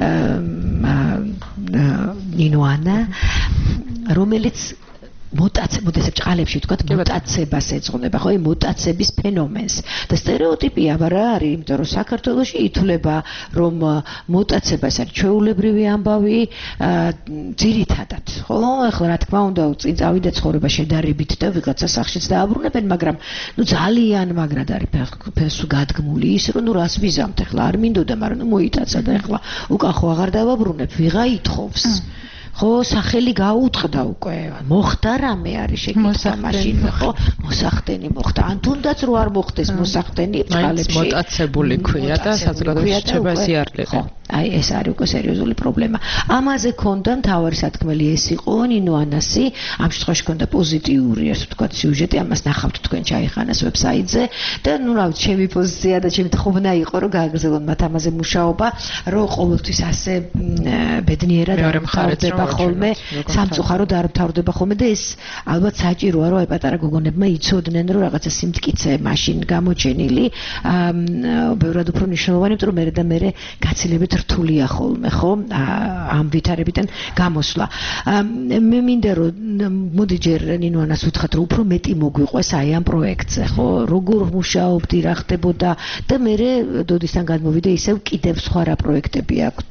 ნინო ანა, რომელიც მუტაციებს ჭყალებში ვთქვათ მუტაციებას ეძღვნება, ხო, მუტაციების ფენომენს. და სტერეოტიპია რა არის, იმიტომ რომ საქართველოში ითვლება, რომ მუტაცია არის ჩვეულებრივი ამბავი ძირითადად. ხო, ახლა რა თქმა უნდა, წინ წავიდა ცხოვრება შედარებით და ვიღაცა სახშიც დააბრუნებენ, მაგრამ ნუ ძალიან მაგრად არის ფესუ გადგმული ის, რომ ნუ რას ვიზამთ ახლა არ მინდოდა, მაგრამ ნუ მოიტაცა და ახლა უკან ხო აღარ დავაბრუნებ, ვიღა ითხოვს. ხო, სახელი გაუტყდა უკვე. მოხდა რამე არის შეკითხვა მაშინ, ხო? მოსახდენი მოხდა. ან თუნდაც რო არ მოხდეს მოსახდენი ჭყალებში. მოტაცებული ქვია და საზოგადოებაში რჩება სიარლილე. აი ეს არის უკვე სერიოზული პრობლემა. ამაზე ქონდა მთავარი სათქმელი ეს იყო ნინო ანასი, ამ შემთხვევაში ქონდა პოზიტიური, ასე ვთქვათ, სიუჟეტი, ამას ნახავთ თქვენ ჩაიხანას ვებსაიტზე და ნუ რა ვიცი, ჩემი პოზიცია და ჩემი თხოვნა იყო, რომ გააგრძელონ მათ ამაზე მუშაობა, რომ ყოველთვის ასე ბედნიერად მთავრდება ხოლმე, სამწუხაროდ არ მთავრდება ხოლმე და ეს ალბათ საჭიროა, რომ აი პატარა გოგონებმა იცოდნენ, რომ რაღაცა სიმტკიცე მაშინ გამოჩენილი, ბევრად უფრო მნიშვნელოვანი, იმიტომ რომ მერე და მერე გაცილებით რთულია ხოლმე, ხო? ამ ვითარებიდან გამოსვლა. მე მინდა რომ მოდი ჯერ ნინო ანას ვუთხრათ, რომ უფრო მეტი მოგვიყვეს აი ამ პროექტზე, ხო? როგორ მუშაობდი, რა ხდებოდა და მე დოდისთან გადმოვიდა ისევ კიდევ სხვა რა პროექტები აქვთ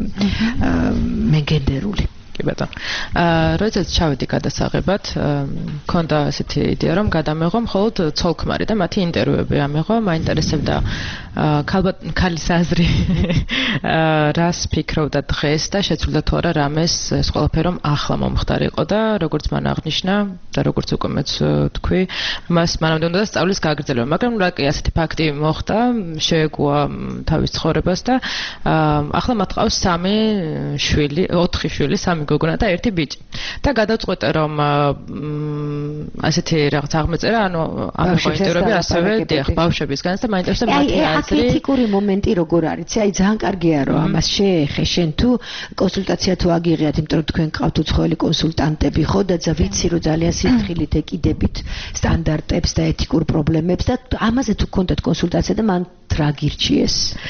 მეგენდერული. კი ბატონო. აა როდესაც ჩავედი გადასაღებად, მქონდა ესეთი იდეა, რომ გადამეღო მხოლოდ ცოლ-ქმარი და მათი ინტერვიუები ამეღო, მაინტერესებდა ქალის აზრი, რას ფიქრობდა დღეს და შეცვლიდა თუ არა რამეს ეს ყველაფერი რომ ახლა მომხდარიყო და როგორც მან აღნიშნა და როგორც უკვე მეც თქვი, მას მანამდე უნდა სწავლის გაგრძელება, მაგრამ რა კი ასეთი ფაქტი მოხდა, შეეგუა თავის ცხოვრებას და ახლა მათ ყავს სამი შვილი, ოთხი შვილი, სამი გოგონა და ერთი ბიჭი. და გადავწყვეტე რომ ასეთი რაღაც აღმეწერა, ანუ ამ ინტერვიუები ასევე დიახ, ბავშვებისგანაც და მაინტერესებს მათი აზრი. კრიტიკური მომენტი როგორ არის? აი ძალიან კარგია რომ ამას შეეხე შენ თუ კონსულტაცია თუ აგიღიათ, იმიტომ რომ თქვენ ყავთ უცხოელი კონსულტანტები, ხო და ვიცი რომ ძალიან სიფრთხილით ეკიდებით სტანდარტებს და ეთიკურ პრობლემებს და ამაზე თუ გქონდათ კონსულტაცია და მან რა გირჩიეს?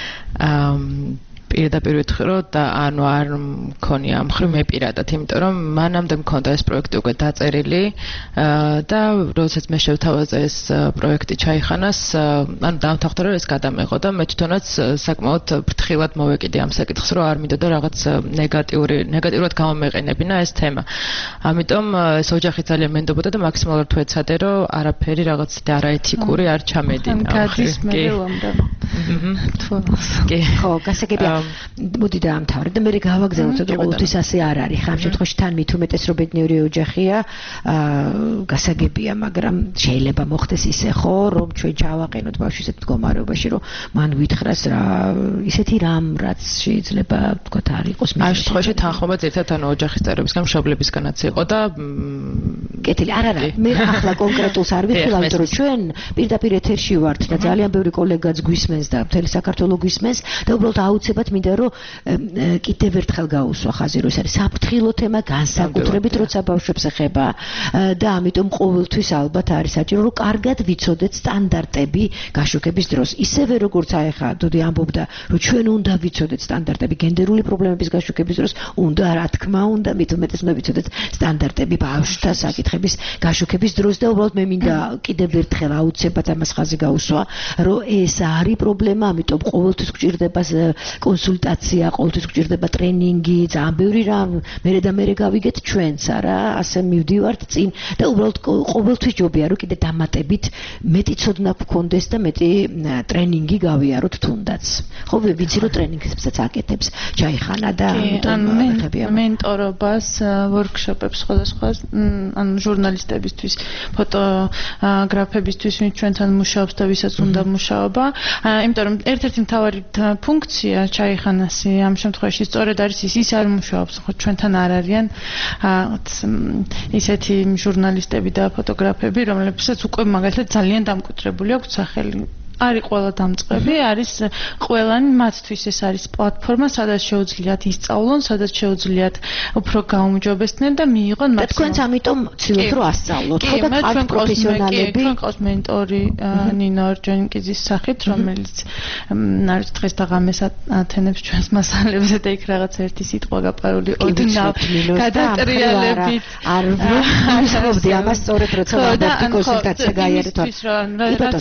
აა პირდაპირ ვეთქვი რომ და ანუ არ მქონია მხრივ მე პირადად, იმიტომ რომ მანამდე მქონდა ეს პროექტი უკვე დაწერილი და როდესაც მე შევთავაზე ეს პროექტი ჩაიხანას, ანუ დამთავრდა რომ ეს გადამეღო და მე თვითონაც საკმაოდ ფრთხილად მოვეკიდე ამ საკითხს, რომ არ მინდოდა რაღაც ნეგატიური, ნეგატიურად გამომეყენებინა ეს თემა. ამიტომ ეს ოჯახი ძალიან მენდობოდა და მაქსიმალურად ვეცადე, რომ არაფერი რაღაც არაეთიკური არ ჩამედინა. გადის მე ვამბობ. კი. ხო, გასაგებია. მოდი დაამთავრე და მე გავაგზავნოთ, რომ ყოველთვის ასე არ არის. ხა ამ შემთხვევაში თან მით უმეტეს რომ ბედნიერი ოჯახია, გასაგებია, მაგრამ შეიძლება მოხდეს ისე, ხო, რომ ჩვენ ჩავაყენოთ ბავშვს ისეთ მდგომარეობაში, რომ მან ვითხრას რა ისეთი რამ, რაც შეიძლება თქვათ არ იყოს. ამ შემთხვევაში თანხმობა ერთად ანუ ოჯახის წევრებისგან, მშობლებისგანაც იყო და კეთილი, არ არა, მე ახლა კონკრეტულს არ ვიხილავ, იმიტომ რომ ჩვენ პირდაპირ ეთერში ვართ და ძალიან ბევრი კოლეგაც გვისმენს და მთელი საქართველო გვისმენს და უბრალოდ აუცილებლად მინდა რომ კიდევ ერთხელ გაუსვა ხაზი რომ ეს არის საფრთხილო თემა განსაკუთრებით როცა ბავშვებს ეხება და ამიტომ ყოველთვის ალბათ არის საჭირო რომ კარგად ვიცოდეთ სტანდარტები გაშუქების დროს ისევე როგორც აი ხა დუდი ამბობდა რომ ჩვენ უნდა ვიცოდეთ სტანდარტები გენდერული პრობლემების გაშუქების დროს უნდა რა თქმა უნდა მით უმეტეს უნდა ვიცოდეთ სტანდარტები ბავშვთა საკითხების გაშუქების დროს და უბრალოდ მე მინდა კიდევ ერთხელ აუცილებლად ამას ხაზი გაუსვა რომ ეს არის პრობლემა ამიტომ ყოველთვის გჭირდება კონსულტაცია ყოველთვის გჭირდება ტრენინგი ძალიან ბევრი რამ მერე და მერე გავიგეთ ჩვენც არა ასე მივდივართ წინ და უბრალოდ ყოველთვის ჯობია რომ კიდე დამატებით მეტი ცოდნა გქონდეს და მეტი ტრენინგი გავიაროთ თუნდაც ხო ვიცი რომ ტრენინგებსაც აკეთებს ჩაიხანა და ამიტომ მენტორობას ვორქშოპებს სხვადასხვა ანუ ჟურნალისტებისთვის ფოტოგრაფებისთვის ვინც ჩვენთან მუშაობს და ვისაც უნდა მუშაობა იმიტომ რომ ერთ-ერთი მთავარი ფუნქცია ჩაიხანასი ამ შემთხვევაში სწორედ არის ის ის არ მუშაობს ხო ჩვენთან არ არიან ისეთი ჟურნალისტები და ფოტოგრაფები რომლებსაც უკვე მაგალითად ძალიან დამკვიდრებული აქვს სახელი არის ყველა დამწყები, არის ყველანი მათთვის ეს არის პლატფორმა, სადაც შეუძლიათ ისწავლონ, სადაც შეუძლიათ უფრო გაუმჯობესდნენ და მიიღონ მაგალითად. და თქვენც ამიტომ ცდილობთ რომ ასწავლოთ, ხო და ხართ პროფესიონალები. ჩვენ ყავს მენტორი ნინო ორჯონიკიძის სახით, რომელიც არის დღეს და ღამეს ათენებს ჩვენს მასალებს და იქ რაღაც ერთი სიტყვა გაპარული ოდნავ გადატრიალებით. არ ვისწრებდი ამას სწორედ როცა ვადარდი კონსულტაცია გაიარეთ. რაც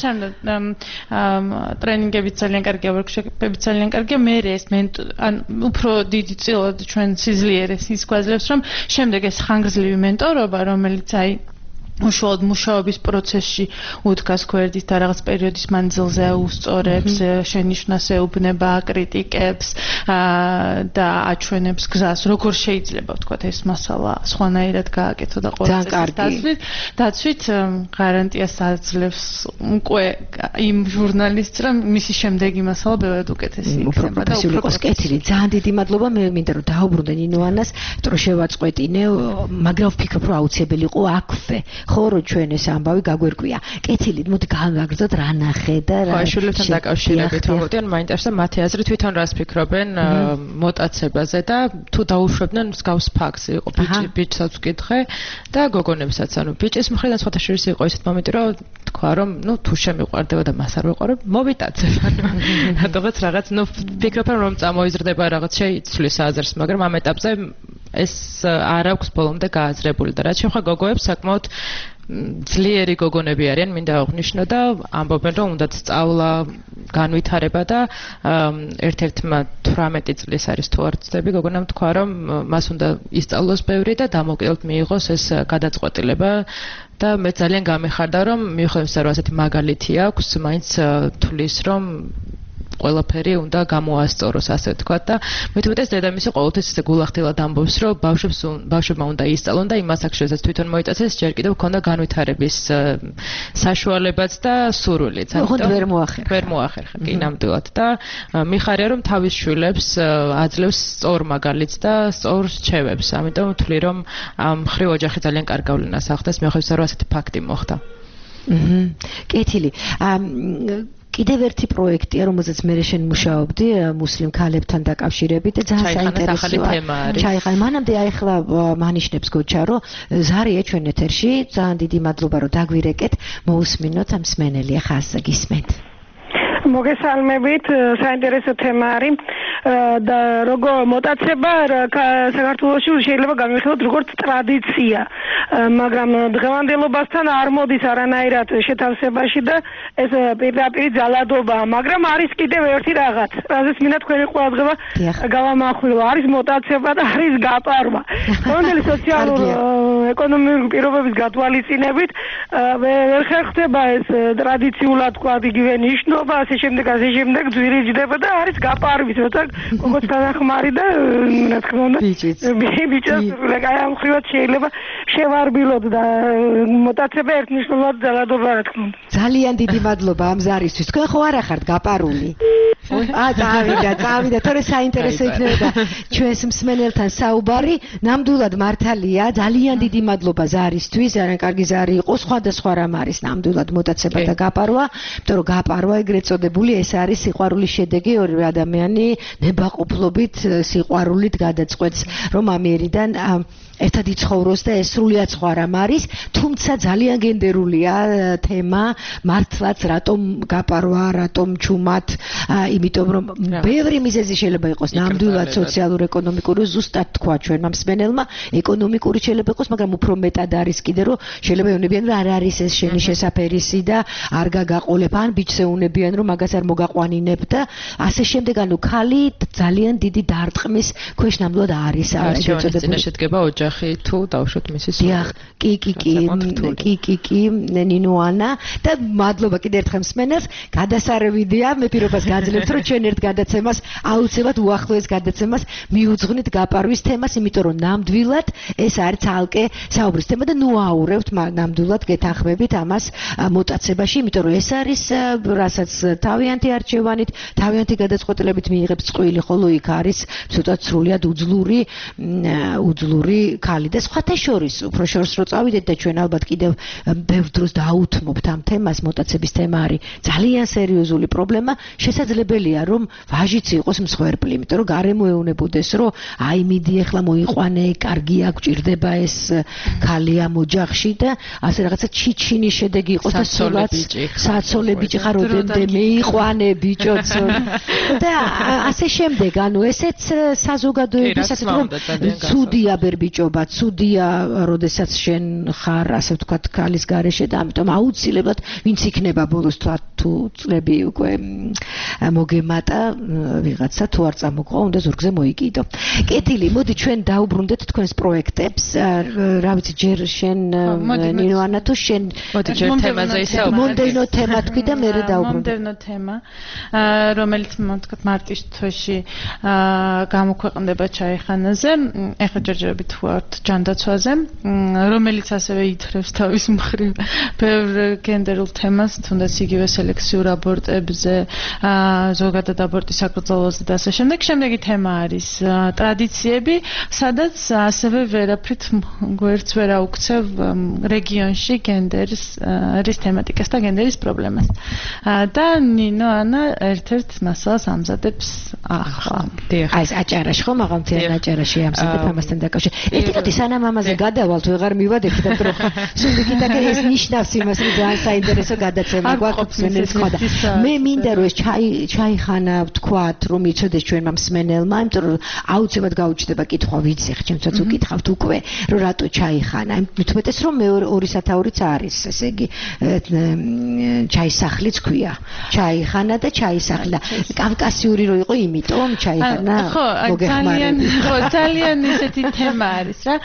ტრენინგებიც ძალიან კარგია, ვორქშოპებიც ძალიან კარგია, მე ეს ან უფრო დიდი წილად ჩვენ სიძლიერეს ის გვაძლევს, რომ შემდეგ ეს ხანგრძლივი მენტორობა, რომელიც აი უშუალოდ მუშაობის პროცესში უდგას გვერდით და რაღაც პერიოდის მანძილზე უსწორებს, შენიშვნას ეუბნება, აკრიტიკებს და აჩვენებს გზას, როგორ შეიძლება ვთქვათ ეს მასალა სხვანაირად გააკეთო და ყოველ წესით დაცვით გარანტიას აძლევს უკვე იმ ჟურნალისტს, რომ მისი შემდეგი მასალა ბევრად უკეთესი იქნება და უფრო პროფესიონალი. ძალიან დიდი მადლობა, მე მინდა რომ დაუბრუნდე ნინოანას, რომ შევაწყვეტინე, მაგრამ ვფიქრობ რომ აუცილებელი იყო აქვე ხო რომ ჩვენ ეს ამბავი გაგვერკვია. კეთილით, მოდი გავაგრძელოთ რა ნახე და რა შვილებთან დაკავშირებით მოგდიან, მაინტერესებს მათი აზრი თვითონ რას ფიქრობენ მოტაცებაზე და თუ დაუშვებდნენ მსგავს ფაქტს იყო ბიჭი ბიჭსაც ვკითხე და გოგონებსაც, ანუ ბიჭის მხრიდან სხვათა შორის იყო ისეთ მომენტი, რომ თქვა რომ ნუ თუ შემიყვარდება და მას არ ვეყარებ, მოვიტაცებ. რატოღაც რაღაც ნუ ფიქრობ რომ წამოიზრდება რაღაც შეიცვლის აზრს, მაგრამ ამ ეტაპზე ეს არ აქვს ბოლომდე გააზრებული და რაც შეხვა გოგოებს საკმაოდ ძლიერი გოგონები არიან, მინდა აღვნიშნო და ამბობენ რომ უნდათ სწავლა, განვითარება და ერთ-ერთმა თვრამეტი წლის არის თუ არ ვცდები, გოგონამ თქვა რომ მას უნდა ისწავლოს ბევრი და დამოუკიდებლად მიიღოს ეს გადაწყვეტილება და მე ძალიან გამეხარდა რომ მიუხედავად იმისა რომ ასეთი მაგალითი აქვს, მაინც თulis რომ ყველაფერი უნდა გამოასწოროს ასე ვთქვათ და მით უმეტეს დედამისი ყოველთვის ესე გულახდილად ამბობს რომ ბავშვებს ბავშვებმა უნდა ისწავლონ და იმ მასაკშესაც თვითონ მოიტაცეს ჯერ კიდევ ქონდა განვითარების საშუალებაც და სურვილიც ამიტომ ვერ მოახერხა ვერ მოახერხა კი ნამდვილად და მიხარია რომ თავის შვილებს აძლევს სწორ მაგალითს და სწორ რჩევებს ამიტომ ვთვლი რომ ამ ხრივ ოჯახი ძალიან კარგ გავლენას ახდენს მიუხედავად რომ ასეთი ფაქტი მოხდა აჰა კეთილი კიდევ ერთი პროექტია, რომელზეც მე შენ მუშაობდი, მუსლიმ ქალებთან დაკავშირებით და ძალიან საინტერესოა. ჩაიხანა. მანამდე აიხლა მანიშნებს გოჩა, რომ ზარია ჩვენ ეთერში, ძალიან დიდი მადლობა რომ დაგვირეკეთ, მოусმინოთ ამ მსმენელია ხას გისმენთ. მოგესალმებით, საინტერესო თემა არის და როგორ მოტაცება საქართველოში შეიძლება გამიხილოთ როგორც ტრადიცია, მაგრამ დღევანდელობასთან არ მოდის არანაირად შეთავსებაში და ეს პირდაპირ ძალადობა, მაგრამ არის კიდევ ერთი რაღაც, რაზეც მინდა თქვენი ყურადღება გავამახვილო, არის მოტაცება და არის გაპარვა. ყოველი სოციალურ ეკონომიკური პირობების გათვალისწინებით ვერ ხერხდება ეს ტრადიციულად თქვა იგივე ნიშნობა, ასე შემდეგ ასე შემდეგ ძვირიჯდება და არის გაპარვის, როცა გოგოც თანახმარი და რა თქმა უნდა ბიჭას აი ამ ხრივად შეიძლება შევარბილოთ და მოტაცება ერთნიშნულად ძალადობა რა თქმა უნდა. ძალიან დიდი მადლობა ამ ზარისთვის. თქვენ ხო არა ხართ გაპარული? აა წავიდა, წავიდა, თორე საინტერესო იქნება ჩვენს მსმენელთან საუბარი. ნამდვილად მართალია, ძალიან დიდი მადლობა ზარისთვის, ძალიან კარგი ზარი იყო, სხვადასხვა რამ არის ნამდვილად მოტაცება და გაპარვა, იმიტომ რომ გაპარვა ეგრეთ წოდებული ეს არის სიყვარულის შედეგი, ორივე ადამიანი ნებაყოფლობით სიყვარულით გადაწყვეტს, რომ ამიერიდან ერთად იცხოვროს და ეს სრულიად სხვა რამ არის, თუმცა ძალიან გენდერულია თემა, მართლაც რატომ გაპარვა, რატომ ჩუმად, იმიტომ რომ ბევრი მიზეზი შეიძლება იყოს, ნამდვილად სოციალურ-ეკონომიკური, ზუსტად თქვა ჩვენმა მსმენელმა, ეკონომიკური შეიძლება იყოს, მაგრამ უფრო მეტად არის კიდე რომ შეიძლება ეუნებიან რომ არ არის ეს შენი შესაფერისი და არ გაგაყოლებ, ან ბიჭს ეუნებიან რომ მაგას არ მოგაყვანინებ და ასე შემდეგ, ანუ ქალი ძალიან დიდი დარტყმის ქვეშ ნამდვილად არის, ეგრეთ წოდებული შედგება ოჯახი თუ დავუშვათ მისი დიახ, კი, კი, კი, კი, კი, კი, ნინოანა და მადლობა კიდევ ერთხელ მსმენელს, გადასარევიდია, მე პირობას გაძლევთ, რომ ჩვენ ერთ გადაცემას აუცილებლად უახლოეს გადაცემას მიუძღვნით გაპარვის თემას, იმიტომ რომ ნამდვილად ეს არის ცალკე საუბრის თემა და ნუ აურევთ ნამდვილად გეთანხმებით ამას მოტაცებაში, იმიტომ რომ ეს არის რასაც თავიანთი არჩევანით, თავიანთი გადაწყვეტილებით მიიღებს წყვილი, ხოლო იქ არის ცოტა სრულიად უძლური უძლური ქალი და სხვათა შორის უფრო შორს რო წავიდეთ და ჩვენ ალბათ კიდევ ბევრ დროს დაუთმობთ ამ თემას, მოტაცების თემა არის ძალიან სერიოზული პრობლემა, შესაძლებელია რომ ვაჟიც იყოს მსხვერპლი, იმიტომ რომ გარემო ეუნებოდეს რომ აი მიდი ახლა მოიყვანე, კარგია, გვჭირდება ეს ქალი ამ ოჯახში და ასე რაღაცა ჩიჩინის შედეგი იყოს და სულაც საცოლე ბიჭი ხარ, ოდემდე მეიყვანე ბიჭოც და ასე შემდეგ, ანუ ესეც საზოგადოების ასე რომ ცუდია ბერბიჭობა, ცუდია, როდესაც შენ ხარ, ასე ვთქვათ, ქალის გარეშე და ამიტომ აუცილებლად ვინც იქნება ბოლოს თუ წლები უკვე მოგემატა ვიღაცა თუ არ წამოყვა, უნდა ზურგზე მოიკიდო. კეთილი, მოდი ჩვენ დაუბრუნდეთ თქვენს პროექტებს. რა ვიცი, ჯერ შენ ნინოანა თუ შენ მოდი ჯერ თემაზე ისაუბროთ. მომდევნო თემა თქვი და მე დაუბრუნდეთ. მომდევნო თემა, რომელიც თქვათ მარტის თვეში გამოქვეყნდება ჩაიხანაზე, ეხლა ჯერჯერობით ვართ ჯანდაცვაზე, რომელიც ასევე ითრევს თავის მხრივ ბევრ გენდერულ თემას, თუნდაც იგივე სელექციურ აბორტებზე, ზოგადად აბორტის აკრძალვაზე და ასე შემდეგ. შემდეგი თემა არის ტრადიციები, სადაც ასევე ვერაფრით გვერდს ვერ აუქცევ რეგიონში გენდერის რის თემატიკას და გენდერის პრობლემას. და ნინო ანა ერთ-ერთ მასალას ამზადებს ახლა. აი ეს აჭარაში ხომ აღამთიან აჭარაში ამზადებ ამასთან დაკავშირებით. ერთი კაცი სანამ ამაზე გადავალთ, ვეღარ მივადებთ და რომ სულ იქიდან ეს ნიშნავს იმას, რომ ძალიან საინტერესო გადაცემა გვაქვს მსმენელს ხვა და მე მინდა რომ ეს ჩაი ჩაიხანა ვთქვათ, რომ იცოდეს ჩვენმა მსმენელმა, იმიტომ რომ აუცილებლად გაუჩნდება კითხვა, ვიცი, ჩემთვაც უკითხავთ უკვე, რომ რატო ჩაიხანა. მithumetes რომ მეორე ორი სათაურიც არის, ესე იგი ჩაისახლიც ქვია. ჩაიხანა და ჩაისახლა. კავკასიური რო იყო, იმიტომ ჩაიხანა. ხო, ძალიან ხო, ძალიან ესეთი თემა არის რა.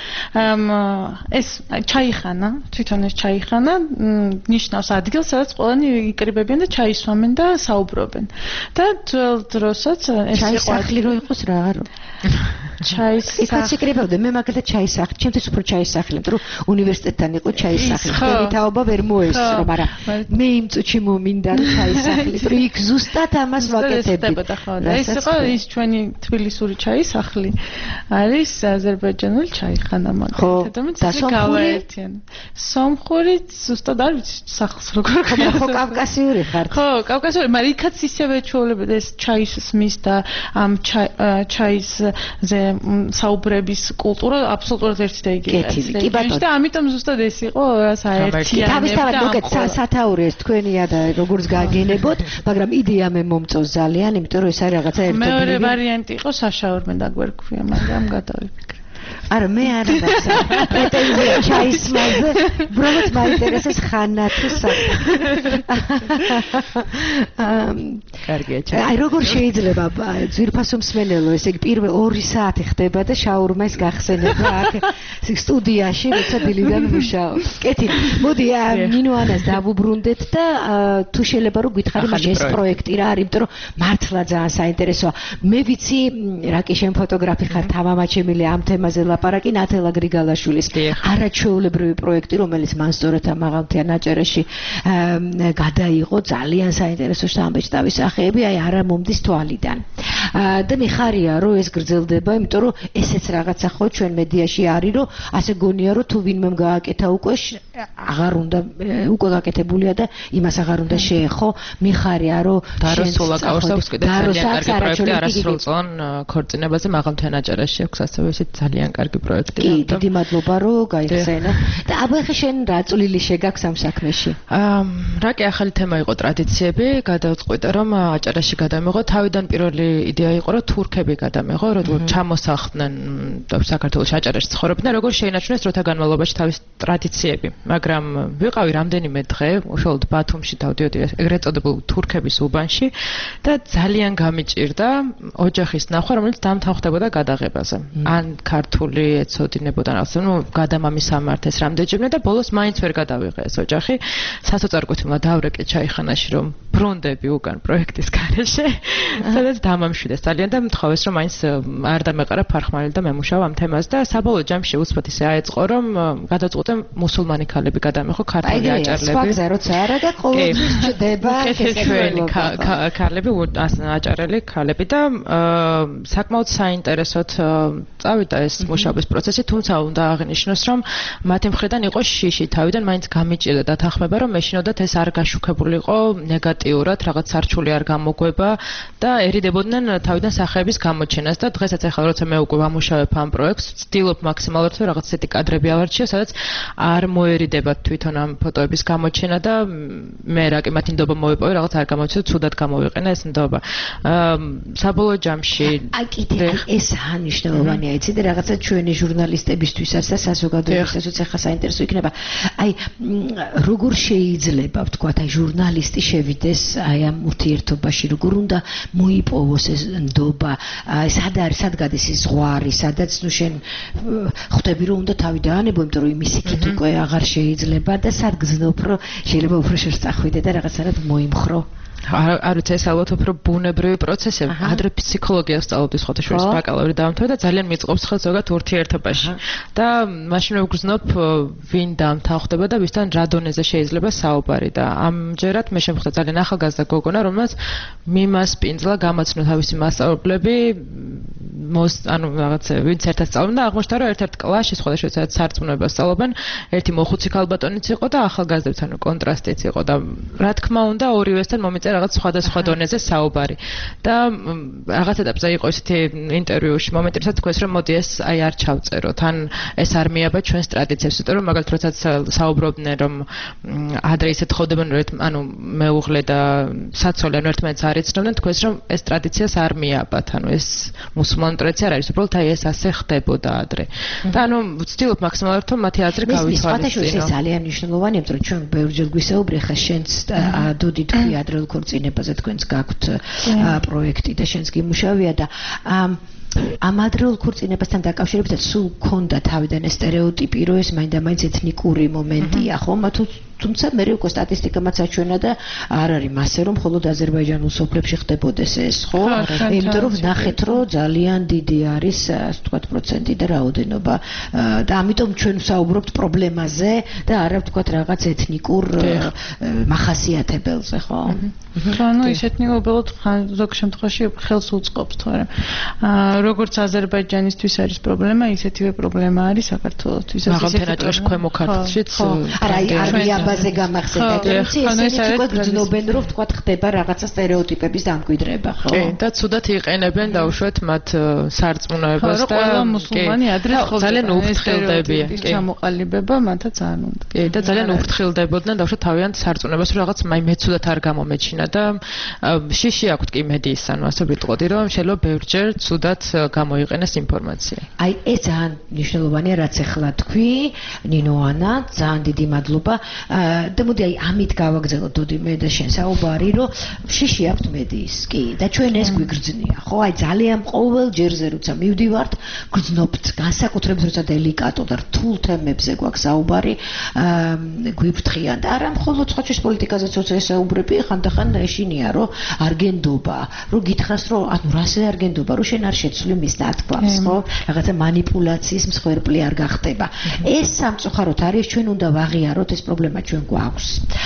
ეს ჩაიხანა, თვითონ ეს ჩაიხანა ნიშნავს ადგილს, სადაც ყველანი იკრიბებიან და ჩაისვამენ და საუბრობენ. და ძველ დროსაც ეს იყო ჩაისახლი რო იყოს რა არო. ჩაისახლი. იქაც იკრიბებდნენ, მე მაგალითად ჩაისახლი, ჩემთვის უფრო ჩაისახლი, იმიტომ რომ უნივერსიტეტთან იყო ჩაისახლი. თვითაობა ვერ მოესწრო, მაგრამ მე იმ წუთში მომინდა რომ ჩაისახლი, რომ იქ ზუსტად ამას ვაკეთებდი. ეს იყო ის ჩვენი თბილისური ჩაისახლი. არის აზერბაიჯანული ჩაიხანა მაგალითად, რომელიც გავაერთიანე. სომხური ზუსტად არ ვიცი სახლს როგორ ხომ ხო კავკასიური ხარ. ხო, კავკასიური, მაგრამ იქაც ისევე ჩვეულებრივ ეს ჩაის სმის და ამ ჩაისზე საუბრების კულტურა აბსოლუტურად ერთი და იგივეა. კი ბატონო. და ამიტომ ზუსტად ეს იყო რაც აერთიანებდა. თავისთავად მოგეთ სათაური ეს თქვენია და როგორც გაგენებოთ, მაგრამ იდეა მე მომწონს ძალიან, იმიტომ რომ ეს არის რაღაცა ერთობლივი. მეორე ვარიანტი იყო საშაურმე დაგვერქვია, მაგრამ გადავიფიქრე. არა მე არ მაქვს პრეტენზია ჩაისმაზე, უბრალოდ მაინტერესებს ხანა თუ საქმე. კარგია ჩა. აი როგორ შეიძლება ძვირფასო მსმენელო, ესე იგი პირველ ორი საათი ხდება და შაურმას გახსენება აქ სტუდიაში, როცა დილიდან მუშაობ. კეთილი. მოდი ნინოანას დავუბრუნდეთ და თუ შეიძლება რომ გითხარი მაგ ეს პროექტი რა არის, იმიტომ რომ მართლა ძალიან საინტერესოა. მე ვიცი, რა კი შენ ფოტოგრაფი ხარ, თამამაჩემილი ამ თემაზე ლაპარაკი ნათელა გრიგალაშვილის არაჩვეულებრივი პროექტი, რომელიც მან სწორედ ამ მაღალმთიან აჭარაში გადაიღო, ძალიან საინტერესო შთამბეჭდავი სახეები, აი არა მომდის თვალიდან. და მიხარია რომ ეს გრძელდება, იმიტომ რომ ესეც რაღაცა ხო ჩვენ მედიაში არის, რომ ასე გონია რომ თუ ვინმემ გააკეთა უკვე აღარ უნდა უკვე გაკეთებულია და იმას აღარ უნდა შეეხო. მიხარია რომ დაროსულაკაურს აქვს კიდე ძალიან კარგი პროექტი არასრულწლოვან ქორწინებაზე მაღალმთიან აჭარაში აქვს ასევე ისეთ ძალიან კარგი პროექტი. კი, დიდი მადლობა რომ გაიხსენა. და აბა ხე შენ რა წვლილი შეგაქვს ამ საქმეში? რა კი ახალი თემა იყო ტრადიციები, გადავწყვიტე რომ აჭარაში გადამეღო. თავიდან პირველი იდეა იყო რომ თურქები გადამეღო, რომ ჩამოსახლდნენ საქართველოში აჭარაში ცხოვრობდნენ, როგორ შეინარჩუნეს დროთა განმავლობაში თავის ტრადიციები. მაგრამ ვიყავი რამდენიმე დღე, უშუალოდ ბათუმში დავდიოდი ეგრეთ წოდებულ თურქების უბანში და ძალიან გამიჭირდა ოჯახის ნახვა, რომელიც დამთავრდებოდა გადაღებაზე. ან ქართული ეცოდინებოდა რაღაცა, ნუ გადამამის ამართეს რამდენჯერმე და ბოლოს მაინც ვერ გადავიღე ეს ოჯახი. სასოწარკვით უნდა დავრეკე ჩაიხანაში რომ ბრუნდები უკან პროექტის გარეშე, სადაც დამამშვიდეს ძალიან და მთხოვეს რომ მაინც არ დამეყარა ფარხმალი და მემუშავა ამ თემას და საბოლოო ჯამში უცბად ისე აეწყო რომ გადაწყვეტე მუსულმანი ქალები გადამეხო ქართული აჭარლები. აი, სპაგზე როცა არა და ყოველთვის ჩდება ქართველი ქალები, აჭარელი ქალები და საკმაოდ საინტერესოდ წავიდა ეს მუშაობის პროცესი, თუმცა უნდა აღინიშნოს რომ მათი მხრიდან იყო შიში, თავიდან მაინც გამიჭირდა დათანხმება რომ მეშინოდათ ეს არ გაშუქებულიყო ნეგატიურად, რაღაც სარჩული არ გამოგვება და ერიდებოდნენ თავიდან სახეების გამოჩენას და დღესაც ახლა როცა მე უკვე ვამუშავებ ამ პროექტს, ვცდილობ მაქსიმალურად რომ რაღაც ესეთი კადრები ავარჩიო, სადაც არ მოერიდება თვითონ ამ ფოტოების გამოჩენა და მე რა კი მათი ნდობა მოვიპოვე, რაღაც არ გამოვიცე, ცუდად გამოვიყენა ეს ნდობა. საბოლოო ჯამში აი კიდე ეს ანიშნულოვანია, იცით რაღაცა ჩვენი ჟურნალისტებისთვისაც და საზოგადოებისთვისაც ახლა საინტერესო იქნება. აი როგორ შეიძლება ვთქვათ, აი ჟურნალისტი შევიდეს აი ამ ურთიერთობაში, როგორ უნდა მოიპოვოს ეს ნდობა, აი სად არის, სად გადის ის ზღვარი, სადაც ნუ შენ ხვდები რომ უნდა თავი დაანებო, იმიტომ რომ იმის იქით უკვე აღარ შეიძლება და სად გძნობ რომ შეიძლება უფრო შევწახვიდე და რაღაცნაირად მოიმხრო. არ ვიცი, ეს ალბათ უფრო ბუნებრივი პროცესია. ადრე ფსიქოლოგიას სწავლობდი სხვათა შორის ბაკალავრი დავამთავრე და ძალიან მიწყობს ხელს ზოგადად ურთიერთობაში. და მაშინ ვგრძნობ ვინ დამთავრდება და ვისთან რა დონეზე შეიძლება საუბარი და ამჯერად მე შემხვდა ძალიან ახალგაზრდა გოგონა, რომელსაც მიმასპინძლა გამაცნო თავისი მასწავლებლები, მოს ანუ რაღაც ვინც ერთად სწავლობენ და აღმოჩნდა რომ ერთ-ერთ კლასში სხვათა შორის სარწმუნოებას სწავლობენ, ერთი მოხუცი ქალბატონიც იყო და ახალგაზრდებთან კონტრასტიც იყო და რა თქმა უნდა ორივესთან მომიწევს რაღაც სხვადასხვა დონეზე საუბარი და რაღაც ეტაპზე იყო ესეთი ინტერვიუში მომენტი, რასაც თქვეს რომ მოდი ეს აი არ ჩავწეროთ, ან ეს არ მიაბა ჩვენს ტრადიციებს, იმიტომ რომ მაგალითად როდესაც საუბრობდნენ რომ ადრე ისეთ ხოდებენ რომ ანუ მეუღლე და საცოლე ანუ ერთმანეთს არ იცნობდნენ, თქვეს რომ ეს ტრადიციას არ მიაბათ, ანუ ეს მუსულმანი ტრადიცია არ არის, უბრალოდ აი ეს ასე ხდებოდა ადრე. და ანუ ვცდილობ მაქსიმალურად რომ მათი აზრი გავითვალისწინო. ეს ძალიან მნიშვნელოვანია, იმიტომ რომ ჩვენ ბევრჯერ გვისაუბრე ხა შენც დოდი თქვი ადრეულ ქორწინებაზე თქვენს გაქვთ პროექტი და შენს გიმუშავია და ამ ადრეულ ქორწინებასთან დაკავშირებით სულ გქონდა თავიდან ეს სტერეოტიპი, რომ ეს მაინდა-მაინც ეთნიკური მომენტია, ხო? თუმცა მე უკვე სტატისტიკამაც აჩვენა და არ არის მასე რომ მხოლოდ აზერბაიჯანულ სოფლებში ხდებოდეს ეს, ხო? იმიტომ რომ ნახეთ რომ ძალიან დიდი არის, ასე ვთქვათ, პროცენტი და რაოდენობა და ამიტომ ჩვენ ვსაუბრობთ პრობლემაზე და არა ვთქვათ რაღაც ეთნიკურ მახასიათებელზე, ხო? ანუ ის ეთნიკობრივად ზოგ შემთხვევაში ხელს უწყობს, თორემ როგორც აზერბაიჯანისთვის არის პრობლემა, ისეთივე პრობლემა არის საქართველოსთვის. მაღალმთიან აჭარაში ქვემო ქართლშიც არა, არის ბაზე გამახსენდა, რომ ისინი უკვე გრძნობენ, რომ ვთქვათ ხდება რაღაცა სტერეოტიპების დამკვიდრება, ხო? კი, და ცუდად იყენებენ დაუშვათ მათ სარწმუნოებას და ყველა მუსულმანი ადრე ხდება. ძალიან უფრთხილდებიან, კი. ჩამოყალიბება მათაც არ უნდა. კი, და ძალიან უფრთხილდებოდნენ დაუშვათ თავიანთ სარწმუნოებას, რომ რაღაც მაი მე ცუდად არ გამომეჩინა და შიში აქვთ კი მედიის, ანუ ასე ვიტყოდი, რომ შეიძლება ბევრჯერ ცუდად გამოიყენეს ინფორმაცია. აი, ეს ძალიან მნიშვნელოვანია, რაც ახლა თქვი, ნინო ანა, ძალიან დიდი მადლობა. და მოდი აი ამით გავაგზავნოთ დოდი მე და შენ საუბარი, რომ შიში აქვთ მედიის, კი, და ჩვენ ეს გვიგრძნია, ხო? აი ძალიან ყოველ ჯერზე როცა მივდივართ, გრძნობთ, განსაკუთრებით როცა დელიკატო და რთულ თემებზე გვაქვს საუბარი, გვიფრთხიან და არა მხოლოდ სხვაჩვენს პოლიტიკაზეც როცა ესაუბრები, ხანდახან ეშინია, რომ არ გენდობა, რომ გითხრას, რომ ანუ რასე არ გენდობა, რომ შენ არ შეცდო გადმოცული მის ნათქვამს, ხო? რაღაცა манипуляციის მსხვერპლი არ გახდება. ეს სამწუხაროდ არის, ჩვენ უნდა ვაღიაროთ ეს პრობლემა ჩვენ გვაქვს.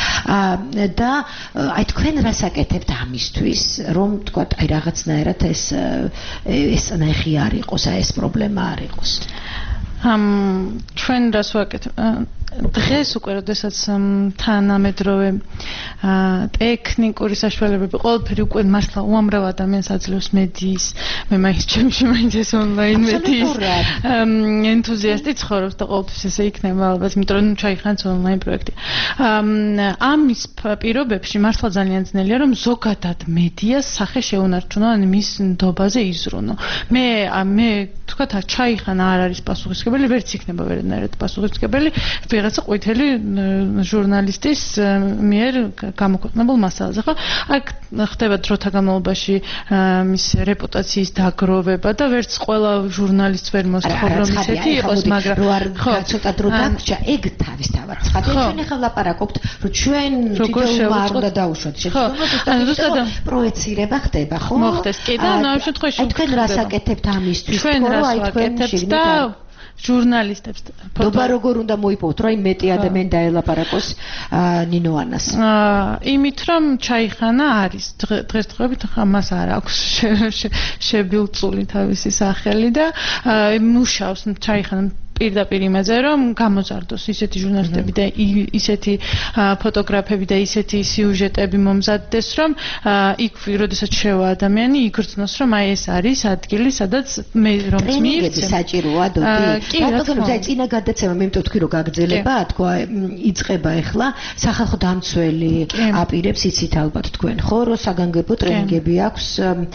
და აი თქვენ რას აკეთებთ ამისთვის, რომ თქვა აი რაღაცნაირად ეს ეს ნახი არ იყოს, აი ეს პრობლემა არ იყოს. ამ ჩვენ რას ვაკეთებ? დღეს უკვე როდესაც თანამედროვე ტექნიკური საშუალებები ყველაფერი უკვე მართლა უამრავ ადამიანს აძლევს მედიის მე მაინც ჩემში მაინც ეს ონლაინ მედიის ენთუზიასტი ცხოვრობს და ყოველთვის ესე იქნება ალბათ იმიტომ რომ ჩაიხანს ონლაინ პროექტი ამის პირობებში მართლა ძალიან ძნელია რომ ზოგადად მედიას სახე შეუნარჩუნო ან მის ნდობაზე იზრუნო მე მე თქვა ჩაიხანა არ არის პასუხისმგებელი ვერც იქნება ვერანაირად პასუხისმგებელი რაღაცა ყვითელი ჟურნალისტის მიერ გამოქვეყნებულ მასალაზე ხო აქ ხდება დროთა განმავლობაში მის რეპუტაციის დაგროვება და ვერც ყველა ჟურნალისტს ვერ მოსთხოვ რომ ისეთი იყოს მაგრამ ხო ცოტა დრო დაგჭა ეგ თავისთავად ცხადია ჩვენ ახლა ლაპარაკობთ რომ ჩვენ თვითონ არ უნდა დაუშვათ შეცდომას პროექცირება ხდება ხო მოხდეს კი და ამ შემთხვევაში თქვენ რას აკეთებთ ამისთვის ჩვენ რას ვაკეთებთ და ჟურნალისტებს დობა როგორ უნდა მოიპოვოთ რომ აი მეტი ადამიანი დაელაპარაკოს ნინო ანას იმით რომ ჩაიხანა არის დღესდღეობით მას არ აქვს შებილწული თავისი სახელი და მუშაობს ჩაიხანა პირდაპირ იმაზე რომ გამოზარდოს ისეთი ჟურნალისტები და ისეთი ფოტოგრაფები და ისეთი სიუჟეტები მომზადდეს რომ იქ როდესაც შევა ადამიანი იგრძნოს რომ აი ეს არის ადგილი სადაც მე რომ მიირჩე საჭიროა დოდი რატომ აი წინა გადაცემა მე მეთქვი რომ გაგრძელება თქვა იწყება ახლა სახალხო დამცველი აპირებს იცით ალბათ თქვენ ხო რომ საგანგებო ტრენინგები აქვს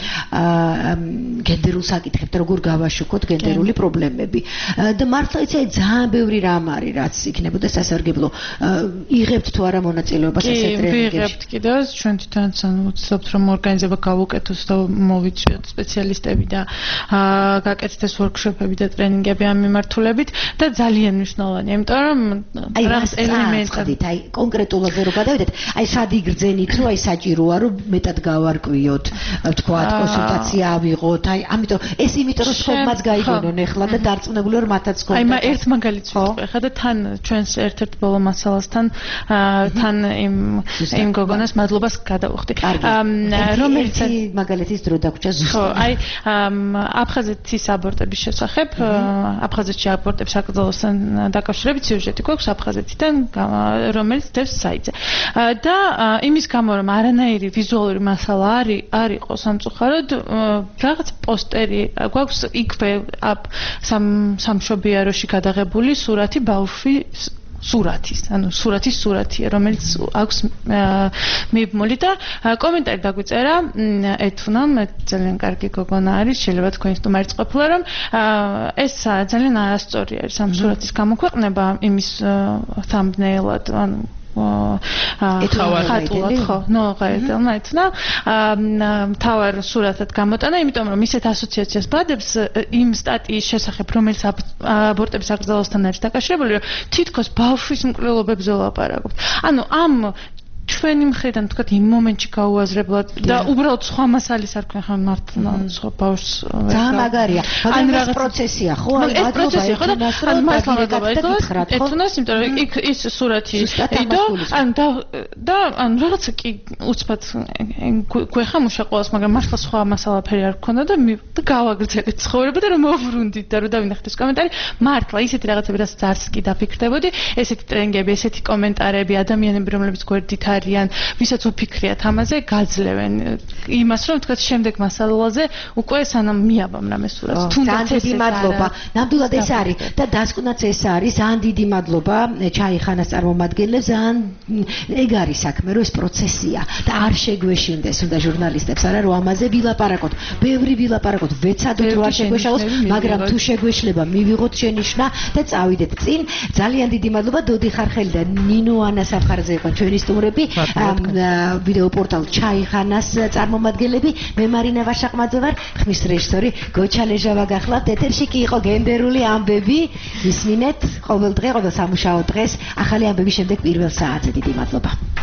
გენდერულ საკითხებთან როგორ გავაშუქოთ გენდერული პრობლემები და მართლა იცი ძალიან ბევრი რამ არის რაც იქნებოდა სასარგებლო იღებთ თუ არა მონაწილეობას ასეთ ტრენინგებში ვიღებთ კიდევ ჩვენ თვითონაც ვცდილობთ რომ ორგანიზება გავუკეთოს და მოვიწვიოთ სპეციალისტები და გაკეთდეს ვორქშოპები და ტრენინგები ამ მიმართულებით და ძალიან მნიშვნელოვანია იმიტომ რომ რაღაც ელემენტები აი კონკრეტულად რო გადავიდეთ აი სად იგრძენით რომ აი საჭიროა რომ მეტად გავარკვიოთ თქვა კონსულტაცია ავიღოთ აი ამიტომ ეს იმიტომ რომ სხვებმაც გაიგონონ ახლა და დარწმუნებული ვარ მათაც აი მე ერთ მაგალითს ვიტყვი ხა და თან ჩვენს ერთ-ერთ ბოლო მასალასთან თან იმ იმ გოგონას მადლობას გადავუხდი რომელიც მაგალითის დრო დაგვრჩა ზუსტად ხო აი აფხაზეთის აბორტების შესახებ აფხაზეთში აბორტების აკრძალვასთან დაკავშირებით სიუჟეტი გვაქვს აფხაზეთიდან რომელიც დევს საიტზე და იმის გამო რომ არანაირი ვიზუალური მასალა არის არ იყოს სამწუხაროდ რაღაც პოსტერი გვაქვს იქვე სამ სამშობიაროში გადაღებული სურათი ბავშვის სურათის, ანუ სურათის სურათია, რომელიც აქვს მიბმული და კომენტარი დაგვიწერა ეთუნამ ძალიან კარგი გოგონა არის, შეიძლება თქვენ სტუმარიც ყოფილა რომ ეს ძალიან არასწორი არის ამ სურათის გამოქვეყნება იმის thumbnail-ად, ანუ ხატულად ხო, ნო გაერთელმა ეთნა მთავარ სურათად გამოტანა, იმიტომ რომ ისეთ ასოციაციას ბადებს იმ სტატიის შესახებ, რომელიც აბორტების აკრძალვასთან არის დაკავშირებული, რომ თითქოს ბავშვის მკვლელობებზე ვლაპარაკობთ. ანუ ამ ჩვენი მხრიდან თქვა იმ მომენტში გაუაზრებლად და უბრალოდ სხვა მასალის არ ქვენ ხომ მართლა სხვა ბავშვს ძალიან მაგარია მაგრამ ეს პროცესია ხო ეს პროცესია ხო და მართლა მაგარია ეთუნას იმიტომ რომ იქ ის სურათი იდო ან და და ან რაღაცა კი უცბად გვეხამუშა ყოველს მაგრამ მართლა სხვა მასალაფერი არ გქონდა და გავაგრძელეთ ცხოვრება და რომ მოვვრუნდით და რომ დავინახეთ ეს კომენტარი მართლა ისეთი რაღაცები რასაც არც კი დაფიქრდებოდი ესეთი ტრენინგები ესეთი კომენტარები ადამიანები რომლებიც გვერდით არიან, ვისაც უფიქრიათ ამაზე, გაძლევენ იმას, რომ თქვათ შემდეგ მასალაზე უკვე სანამ მიაბამრამ ეს სურათს. თუნდაც დიდი მადლობა. ნამდვილად ეს არის და დასკვნაც ეს არის. ძალიან დიდი მადლობა ჩაიხანას წარმომადგენლებს. ძალიან ეგ არის საქმე, რომ ეს პროცესია და არ შეგვეშინდეს უნდა ჟურნალისტებს არა რომ ამაზე ვილაპარაკოთ. ბევრი ვილაპარაკოთ, ვეცადოთ რომ არ შეგვეშალოს, მაგრამ თუ შეგვეშლება, მივიღოთ შენიშვნა და წავიდეთ წინ. ძალიან დიდი მადლობა დოდი ხარხელი და ნინო ანას აფხარაძე იყო ჩვენი სტუმრები. ვიდეო პორტალ ჩაიხანას წარმომადგენლები მე მარინა ვაშაყმაძე ვარ ხმის რეჟისორი გოჩა ლეჟავა გახლავთ ეთერში კი იყო გენდერული ამბები ისმინეთ ყოველ დღე ყოველ სამუშაო დღეს ახალი ამბების შემდეგ პირველ საათზე დიდი მადლობა